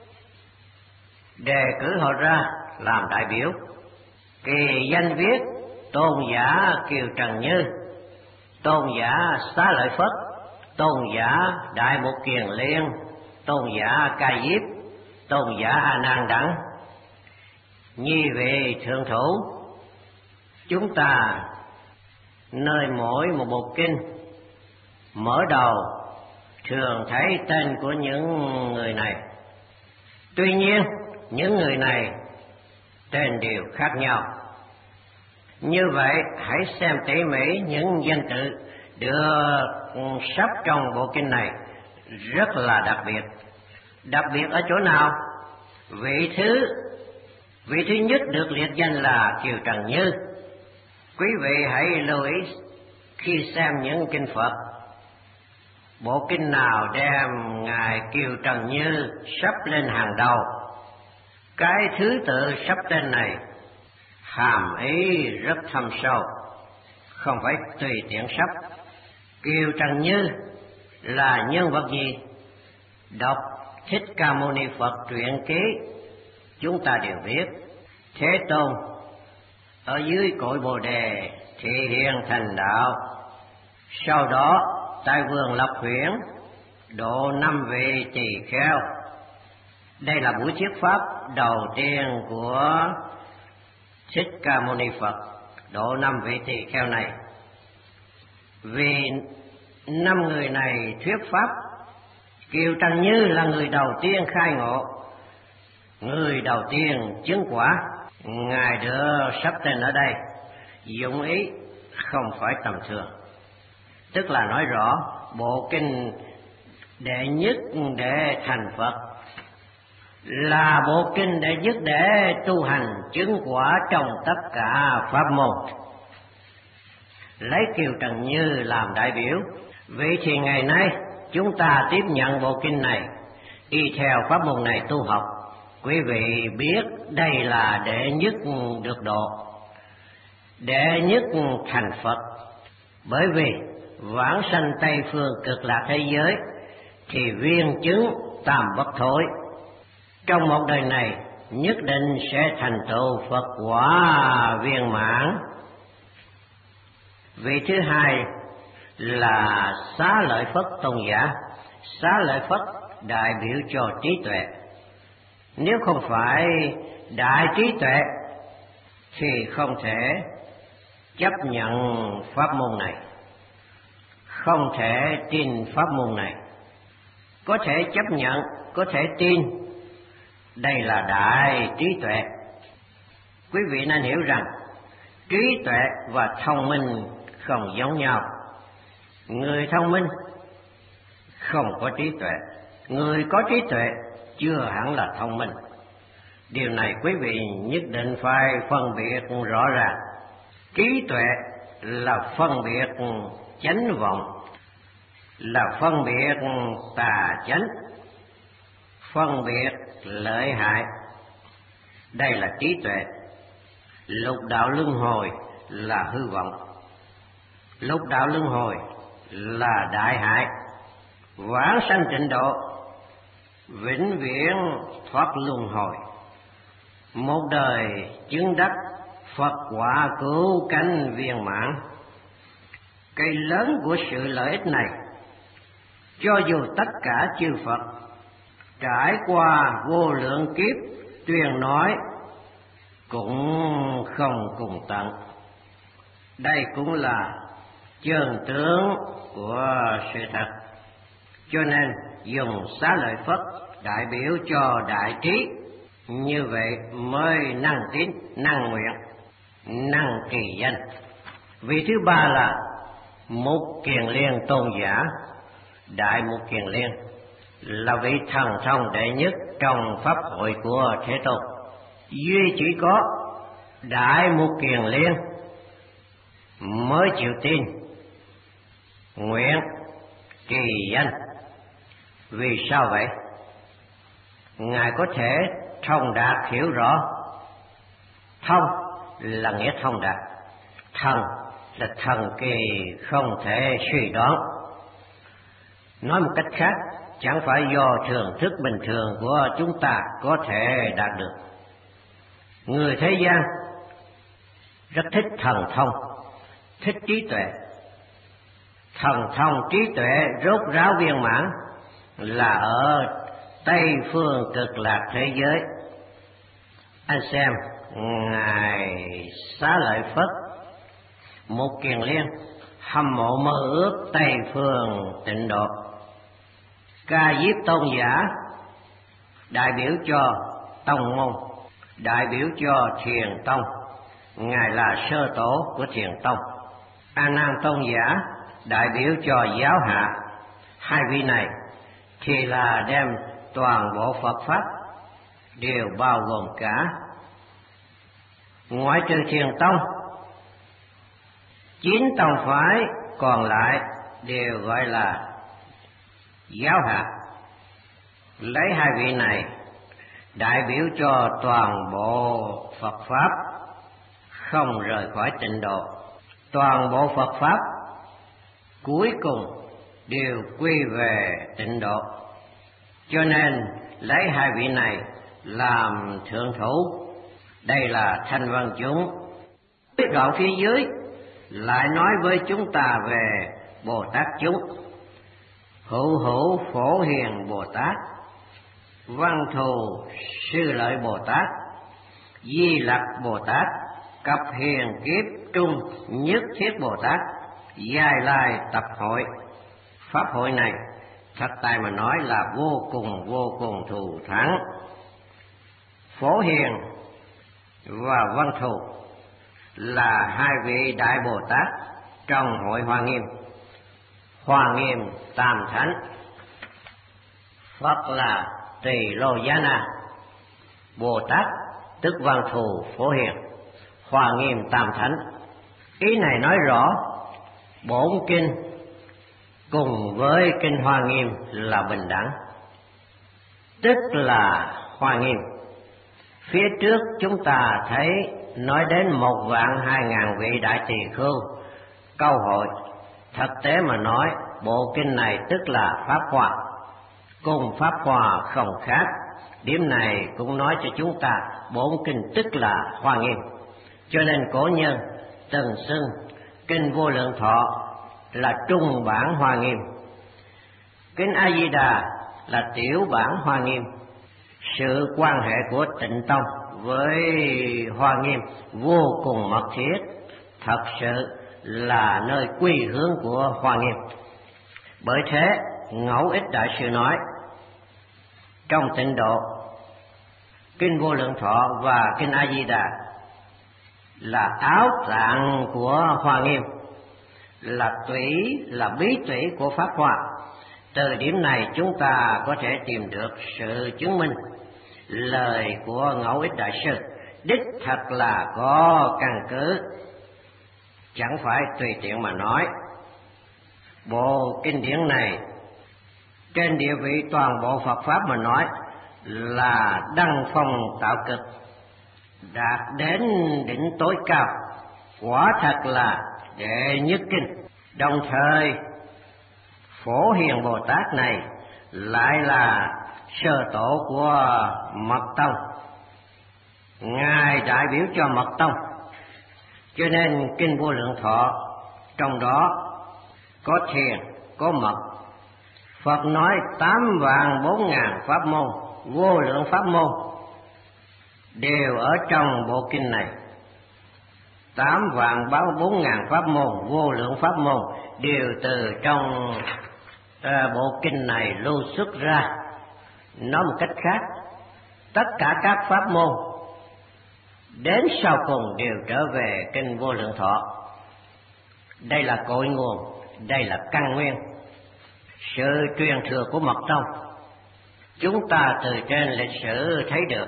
đề cử họ ra làm đại biểu. Kỳ danh viết tôn giả Kiều Trần Như, tôn giả Xá Lợi Phất, tôn giả Đại Mục Kiền Liên, tôn giả Ca Diếp, tôn giả A Nan Đẳng. Như vị thượng thủ, chúng ta nơi mỗi một bộ kinh mở đầu thường thấy tên của những người này. Tuy nhiên những người này tên đều khác nhau. Như vậy hãy xem tỉ mỉ những danh tự được sắp trong bộ kinh này, rất là đặc biệt. Đặc biệt ở chỗ nào? Vị thứ nhất được liệt danh là Kiều Trần Như. Quý vị hãy lưu ý khi xem những kinh Phật, bộ kinh nào đem ngài Kiều Trần Như sắp lên hàng đầu, cái thứ tự sắp tên này hàm ý rất thâm sâu, không phải tùy tiện sắp. Kiều Trần Như là nhân vật gì? Đọc Thích Ca Mâu Ni Phật truyện ký chúng ta đều biết Thế Tôn ở dưới cội Bồ Đề thị hiện thành đạo, sau đó tại vườn Lộc Huyễn độ 5 vị tỳ kheo. Đây là buổi thuyết pháp đầu tiên của Thích Ca Mâu Ni Phật, độ 5 vị tỳ kheo này. Vì 5 người này thuyết pháp, Kiều Trần Như là người đầu tiên khai ngộ, người đầu tiên chứng quả. Ngài được sắp tên ở đây dụng ý không phải tầm thường, tức là nói rõ bộ kinh đệ nhất để thành Phật là bộ kinh đệ nhất để tu hành chứng quả trong tất cả pháp môn. Lấy Kiều Trần Như làm đại biểu, Vậy thì ngày nay chúng ta tiếp nhận bộ kinh này, y theo pháp môn này tu học. Quý vị biết đây là đệ nhất được độ, đệ nhất thành Phật. Bởi vì vãng sanh Tây phương cực lạc thế giới thì viên chứng tam bất thối. Trong một đời này nhất định sẽ thành tựu Phật quả viên mãn. Vị thứ hai là Xá Lợi Phất tôn giả. Xá Lợi Phất đại biểu cho trí tuệ. Nếu không phải đại trí tuệ thì không thể chấp nhận pháp môn này, không thể tin pháp môn này. Có thể chấp nhận, có thể tin, đây là đại trí tuệ. Quý vị nên hiểu rằng trí tuệ và thông minh không giống nhau. Người thông minh không có trí tuệ, người có trí tuệ chưa hẳn là thông minh. Điều này quý vị nhất định phải phân biệt rõ ràng. Trí tuệ là phân biệt chánh vọng, là phân biệt tà chánh, phân biệt lợi hại. Đây là trí tuệ. Lục đạo luân hồi là hư vọng, lục đạo luân hồi là đại hại. Vãng sanh tịnh độ, vĩnh viễn thoát luân hồi. Một đời chứng đắc Phật quả cứu cánh viên mãn. Cái lớn của sự lợi ích này, cho dù tất cả chư Phật trải qua vô lượng kiếp tuyên nói cũng không cùng tận. Đây cũng là chân tướng của sự thật. Cho nên dùng Xá Lợi Phất đại biểu cho đại trí, như vậy mới năng tín, năng nguyện, năng kỳ danh. Vị thứ ba là Mục Kiền Liên tôn giả. Đại Mục Kiền Liên là vị thần thông đệ nhất trong pháp hội của Thế Tôn. Duy chỉ có Đại Mục Kiền Liên mới chịu tin, nguyện, kỳ danh. Vì sao vậy? Ngài có thể thông đạt hiểu rõ. Thông là nghĩa thông đạt, thần là thần kỳ không thể suy đoán. Nói một cách khác, chẳng phải do thường thức bình thường của chúng ta có thể đạt được. Người thế gian rất thích thần thông, thích trí tuệ. Thần thông trí tuệ rốt ráo viên mãn là ở Tây phương cực lạc thế giới. Anh xem, Ngài Xá Lợi Phất, Mục Kiền Liên hâm mộ mơ ước Tây phương tịnh độ. Ca Diếp tôn giả đại biểu cho tông môn, đại biểu cho Thiền tông. Ngài là sơ tổ của Thiền tông. A Nan tôn giả đại biểu cho giáo hạ. Hai vị này thì là đem toàn bộ Phật pháp đều bao gồm cả. Ngoại trừ Thiền tông, 9 tông phái còn lại đều gọi là giáo hạ. Lấy hai vị này đại biểu cho toàn bộ Phật pháp không rời khỏi tịnh độ. Toàn bộ Phật pháp cuối cùng đều quy về tịnh độ. Cho nên lấy hai vị này làm thượng thủ. Đây là thanh văn chúng. Đoạn phía dưới lại nói với chúng ta về Bồ Tát chúng. Hữu hữu Phổ Hiền Bồ Tát, Văn Thù Sư Lợi Bồ Tát, Di Lặc Bồ Tát, Cập Hiền Kiếp Trung Nhất Thiết Bồ Tát, Giai Lai Tập Hội. Pháp hội này thật tại mà nói là vô cùng thù thắng. Phổ Hiền và Văn Thù là hai vị đại Bồ Tát trong hội Hoa Nghiêm. Hoa Nghiêm Tam Thánh. Phật là Tỳ Lô Giá Na, Bồ Tát tức Văn Thù Phổ Hiền, Hoa Nghiêm Tam Thánh. Ý này nói rõ bổn kinh cùng với kinh Hoa Nghiêm là bình đẳng, tức là Hoa Nghiêm. Phía trước chúng ta thấy nói đến 1.200.000 vị đại tỳ khưu câu hội. Thực tế mà nói, bộ kinh này tức là Pháp Hoa, cùng Pháp Hoa không khác. Điểm này cũng nói cho chúng ta bốn kinh tức là Hoa Nghiêm. Cho nên cổ nhân từng xưng kinh Vô Lượng Thọ là trung bản Hoa Nghiêm, kinh A Di Đà là tiểu bản Hoa Nghiêm. Sự quan hệ của Tịnh Tông với Hoa Nghiêm vô cùng mật thiết, thật sự là nơi quy hướng của Hoa Nghiêm. Bởi thế Ngẫu Ích Đại Sư nói, trong Tịnh Độ, kinh Vô Lượng Thọ và kinh A Di Đà là áo tạng của Hoa Nghiêm, là tủy, là bí tủy của Pháp Hoa. Từ điểm này chúng ta có thể tìm được sự chứng minh lời của Ngẫu Ích Đại Sư đích thật là có căn cứ, chẳng phải tùy tiện mà nói. Bộ kinh điển này trên địa vị toàn bộ Phật Pháp mà nói là đăng phong tạo cực, đạt đến đỉnh tối cao, quả thật là đệ nhất kinh. Đồng thời Phổ Hiền Bồ Tát này lại là sơ tổ của Mật Tông, Ngài đại biểu cho Mật Tông. Cho nên kinh Vô Lượng Thọ trong đó có thiền, có mật. Phật nói 8.400.000 pháp môn, vô lượng pháp môn đều ở trong bộ kinh này. 8.400.000 pháp môn, vô lượng pháp môn đều từ trong bộ kinh này lưu xuất ra. Nói một cách khác, tất cả các pháp môn đến sau cùng đều trở về kinh Vô Lượng Thọ. Đây là cội nguồn, đây là căn nguyên. Sự truyền thừa của Mật Tông, chúng ta từ trên lịch sử thấy được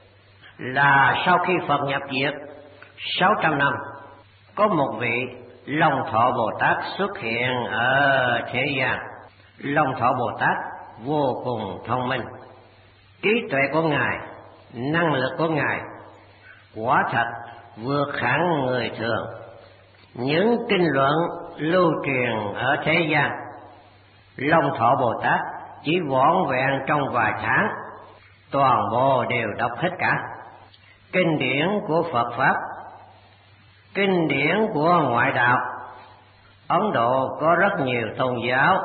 là sau khi Phật nhập diệt 600 năm, có một vị Long Thọ Bồ Tát xuất hiện ở thế gian. Long Thọ Bồ Tát vô cùng thông minh, trí tuệ của Ngài, năng lực của Ngài quả thật vượt hẳn người thường. Những kinh luận lưu truyền ở thế gian, Long Thọ Bồ Tát chỉ vỏn vẹn trong vài tháng toàn bộ đều đọc hết cả. Kinh điển của Phật Pháp, kinh điển của ngoại đạo, Ấn Độ có rất nhiều tôn giáo,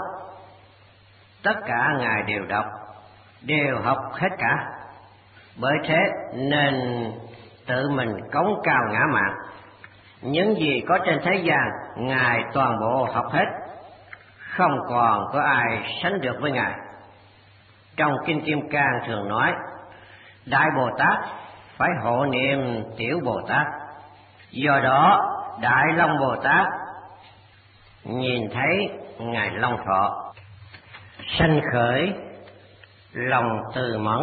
tất cả Ngài đều đọc, đều học hết cả. Bởi thế nên tự mình cống cao ngã mạn, những gì có trên thế gian Ngài toàn bộ học hết, không còn có ai sánh được với Ngài. Trong Kinh Kim Cang thường nói, Đại Bồ Tát phải hộ niệm Tiểu Bồ Tát. Do đó Đại Long Bồ Tát nhìn thấy Ngài Long Thọ, sanh khởi lòng từ mẫn,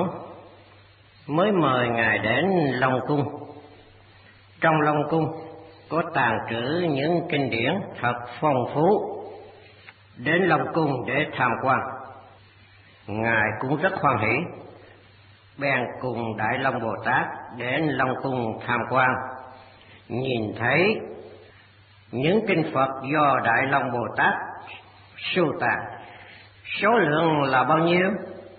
mới mời Ngài đến Long Cung. Trong Long Cung có tàng trữ những kinh điển thật phong phú. Đến Long Cung để tham quan, Ngài cũng rất hoan hỷ, bèn cùng Đại Long Bồ Tát đến Long Cung tham quan. Nhìn thấy những kinh Phật do Đại Long Bồ Tát sưu tàn, số lượng là bao nhiêu?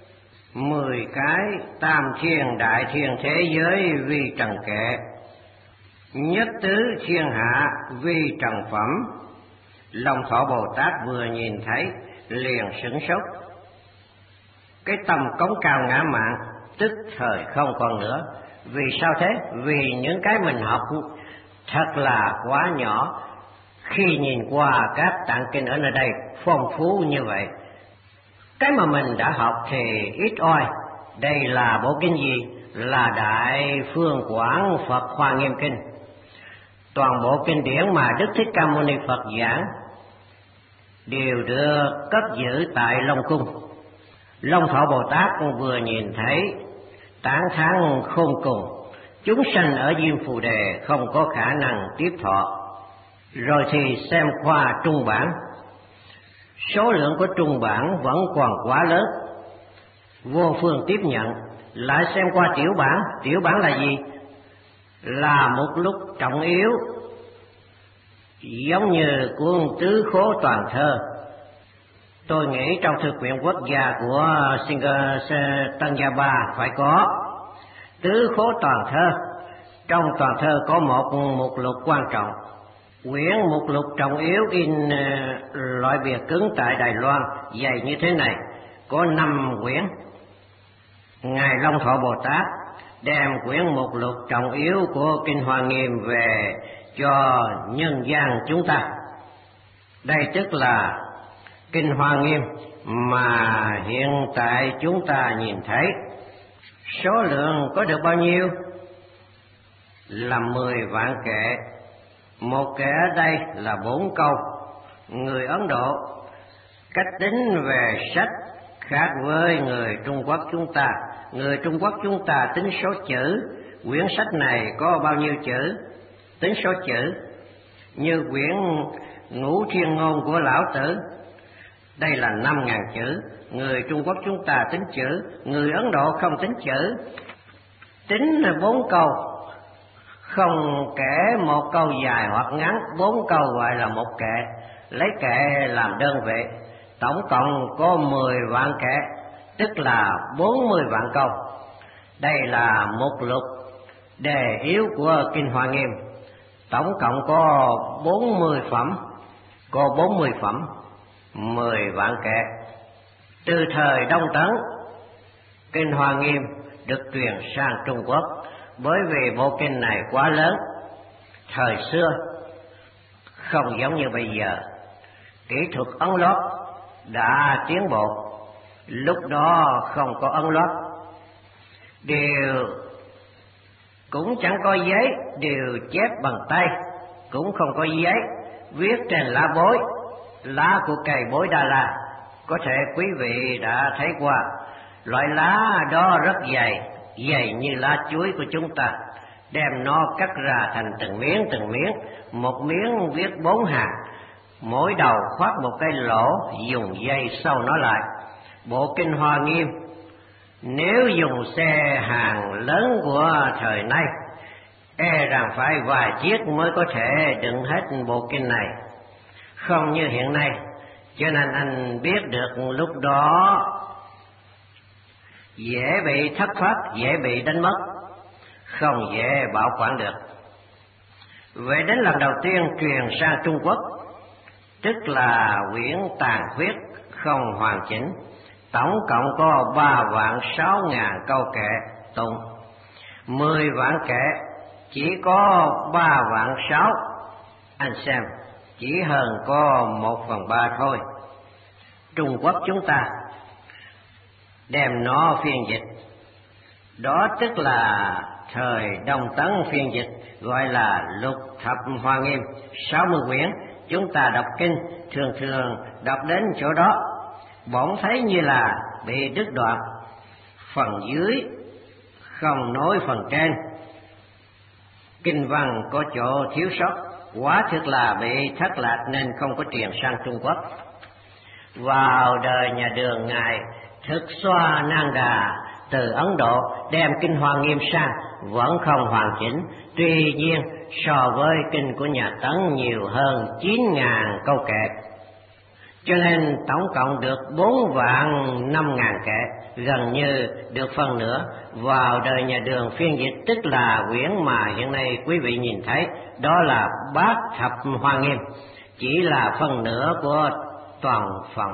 10 cái tam thiên đại thiên thế giới vi trần kệ, nhất tứ thiên hạ vi trần phẩm. Long Thọ Bồ Tát vừa nhìn thấy liền sửng sốt, cái tâm cống cao ngã mạn tức thời không còn nữa. Vì sao thế? Vì những cái mình học thật là quá nhỏ, khi nhìn qua các tạng kinh ở nơi đây phong phú như vậy. Cái mà mình đã học thì ít oi. Đây là bộ kinh gì? Là Đại Phương Quảng Phật Hoa Nghiêm Kinh. Toàn bộ kinh điển mà Đức Thích Ca Mâu Ni Phật giảng đều được cất giữ tại Long Cung. Long Thọ Bồ Tát vừa nhìn thấy tán thán khôn cùng, chúng sanh ở Diêm Phù Đề không có khả năng tiếp thọ. Rồi thì xem qua trung bản, Số lượng của trung bản vẫn còn quá lớn, vô phương tiếp nhận. Lại xem qua tiểu bản là gì? Là một lúc trọng yếu, giống như cuốn Tứ Khố Toàn Thơ. Tôi nghĩ trong thư quyển quốc gia của Tanjaba phải có Tứ Khố Toàn Thơ. Trong toàn thơ có một mục lục quan trọng. Quyển mục lục trọng yếu in loại bìa cứng tại Đài Loan, dày như thế này, có 5 quyển. Ngài Long Thọ Bồ Tát đem quyển mục lục trọng yếu của Kinh Hoa Nghiêm về cho nhân gian chúng ta. Đây tức là Kinh Hoa Nghiêm mà hiện tại chúng ta nhìn thấy. Số lượng có được bao nhiêu? Là 10 vạn kệ. Một kệ ở đây là 4 câu. Người Ấn Độ cách tính về sách khác với người Trung Quốc chúng ta. Người Trung Quốc chúng ta tính số chữ. Quyển sách này có bao nhiêu chữ? Tính số chữ. Như quyển Ngũ Thiên Ngôn của Lão Tử, đây là 5.000 chữ. Người Trung Quốc chúng ta tính chữ, người Ấn Độ không tính chữ. Tính là 4 câu, không kể một câu dài hoặc ngắn. 4 câu gọi là một kệ, lấy kệ làm đơn vị. Tổng cộng có 10 vạn kệ, tức là 40 vạn câu. Đây là mục lục đề yếu của Kinh Hoa Nghiêm. Tổng cộng có 40 phẩm, có 40 phẩm, 10 vạn kệ. Từ thời Đông Tấn, Kinh Hoa Nghiêm được truyền sang Trung Quốc, bởi vì bộ kinh này quá lớn. Thời xưa không giống như bây giờ, kỹ thuật ấn lót đã tiến bộ. Lúc đó không có ấn lót, đều cũng chẳng có giấy, đều chép bằng tay, cũng không có giấy, viết trên lá bối, lá của cây bối Đà La. Có thể quý vị đã thấy qua, loại lá đó rất dày, dày như lá chuối của chúng ta. Đem nó cắt ra thành từng miếng, một miếng viết 4 hàng, mỗi đầu khoác một cái lỗ, dùng dây sâu nó lại. Bộ Kinh Hoa Nghiêm nếu dùng xe hàng lớn của thời nay, e rằng phải vài chiếc mới có thể đựng hết bộ kinh này, không như hiện nay. Cho nên anh biết được lúc đó dễ bị thất thoát, dễ bị đánh mất, không dễ bảo quản được. Vậy đến lần đầu tiên truyền sang Trung Quốc, tức là quyển tàn khuyết không hoàn chỉnh, tổng cộng có 3.600.000 câu kệ tụng. 10 vạn kệ chỉ có 3.600.000, anh xem chỉ hơn có 1/3 thôi. Trung Quốc chúng ta đem nó phiên dịch, đó tức là thời Đông Tấn phiên dịch, gọi là Lục Thập Hoa Nghiêm, 60 quyển. Chúng ta đọc kinh thường đọc đến chỗ đó, bỗng thấy như là bị đứt đoạn, phần dưới không nối phần trên, kinh văn có chỗ thiếu sót, quả thực là bị thất lạc nên không có truyền sang Trung Quốc. Vào đời nhà Đường, ngài Thực Xoa Nang Đà từ Ấn Độ đem Kinh Hoa Nghiêm sang vẫn không hoàn chỉnh, tuy nhiên so với kinh của nhà Tấn nhiều hơn 9.000 câu kệ, cho nên tổng cộng được 4.500.000 kệ, gần như được phần nữa. Vào đời nhà Đường phiên dịch, tức là quyển mà hiện nay quý vị nhìn thấy, đó là Bát Thập Hoa Nghiêm, chỉ là phần nửa của toàn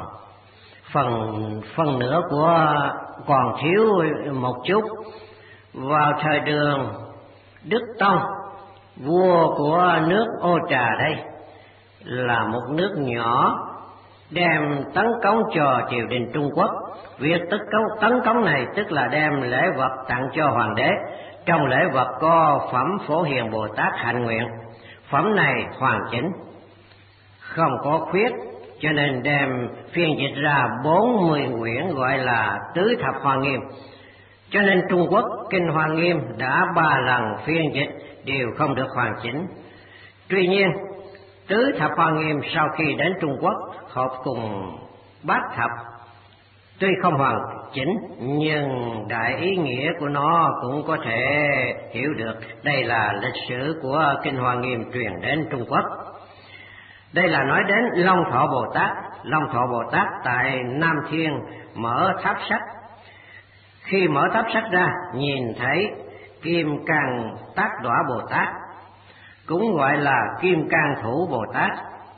phần nửa của còn thiếu một chút. Vào thời Đường, Đức Tông, vua của nước Ô Trà đây, là một nước nhỏ, đem tấn cống cho triều đình Trung Quốc. Việc tấn cống này tức là đem lễ vật tặng cho hoàng đế. Trong lễ vật có phẩm Phổ Hiền Bồ Tát hạnh nguyện, phẩm này hoàn chỉnh, không có khuyết, cho nên đem phiên dịch ra 40 quyển, gọi là Tứ Thập Hoa Nghiêm. Cho nên Trung Quốc Kinh Hoa Nghiêm đã 3 lần phiên dịch đều không được hoàn chỉnh. Tuy nhiên Tứ thập Hoa Nghiêm sau khi đến Trung Quốc hợp cùng bát thập, tuy không hoàn chỉnh nhưng đại ý nghĩa của nó cũng có thể hiểu được. Đây là lịch sử của Kinh Hoa Nghiêm truyền đến Trung Quốc. Đây là nói đến Long Thọ Bồ Tát. Long Thọ Bồ Tát tại Nam Thiên mở tháp sách. Khi mở tháp sách ra, nhìn thấy Kim Cang Tác Đọa Bồ Tát, cũng gọi là Kim Cang Thủ Bồ Tát.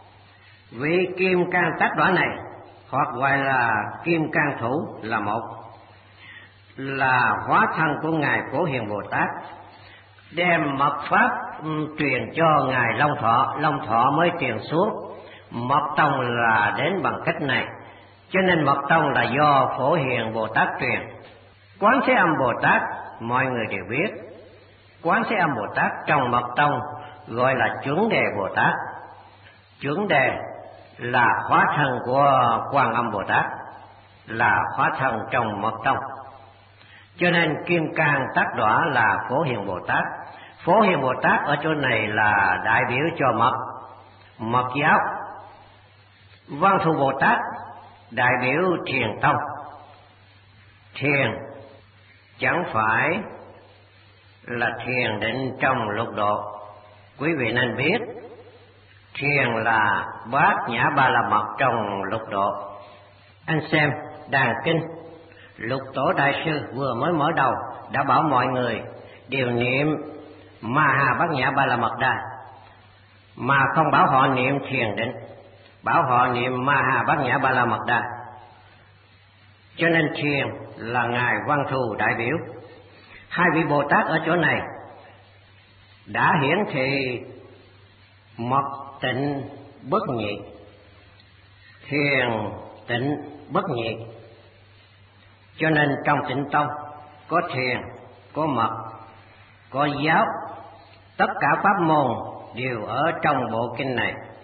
Vị Kim Cang Tác Đọa này, hoặc gọi là Kim Cang Thủ, là một, là hóa thân của Ngài Phổ Hiền Bồ Tát, đem mật pháp truyền cho Ngài Long Thọ. Long Thọ mới truyền xuống. Mật tông là đến bằng cách này, cho nên mật tông là do Phổ Hiền Bồ Tát truyền. Quán Thế Âm Bồ Tát mọi người đều biết. Quán Thế Âm Bồ Tát trong mật tông gọi là Chuẩn Đề Bồ Tát. Chuẩn Đề là hóa thân của Quan Âm Bồ Tát, là hóa thân trong mật tông. Cho nên Kim Cang Tác Đọa là Phổ Hiền Bồ Tát. Phổ Hiền Bồ Tát ở chỗ này là đại biểu cho mật giáo. Văn Thù Bồ Tát đại biểu Thiền tông. Thiền chẳng phải là thiền định trong lục độ. Quý vị nên biết, thiền là bát nhã ba la mật trong lục độ. Anh xem đàn kinh, Lục Tổ Đại Sư vừa mới mở đầu đã bảo mọi người đều niệm Ma Ha Bát Nhã Ba La Mật Đa, mà không bảo họ niệm thiền định, bảo họ niệm Ma Ha Bát Nhã Ba La Mật Đa. Cho nên thiền là Ngài Văn Thù đại biểu. Hai vị Bồ Tát ở chỗ này đã hiển thị mật tịnh bất nhị, thiền tịnh bất nhị. Cho nên trong Tịnh tông có thiền, có mật, có giáo, tất cả pháp môn đều ở trong bộ kinh này.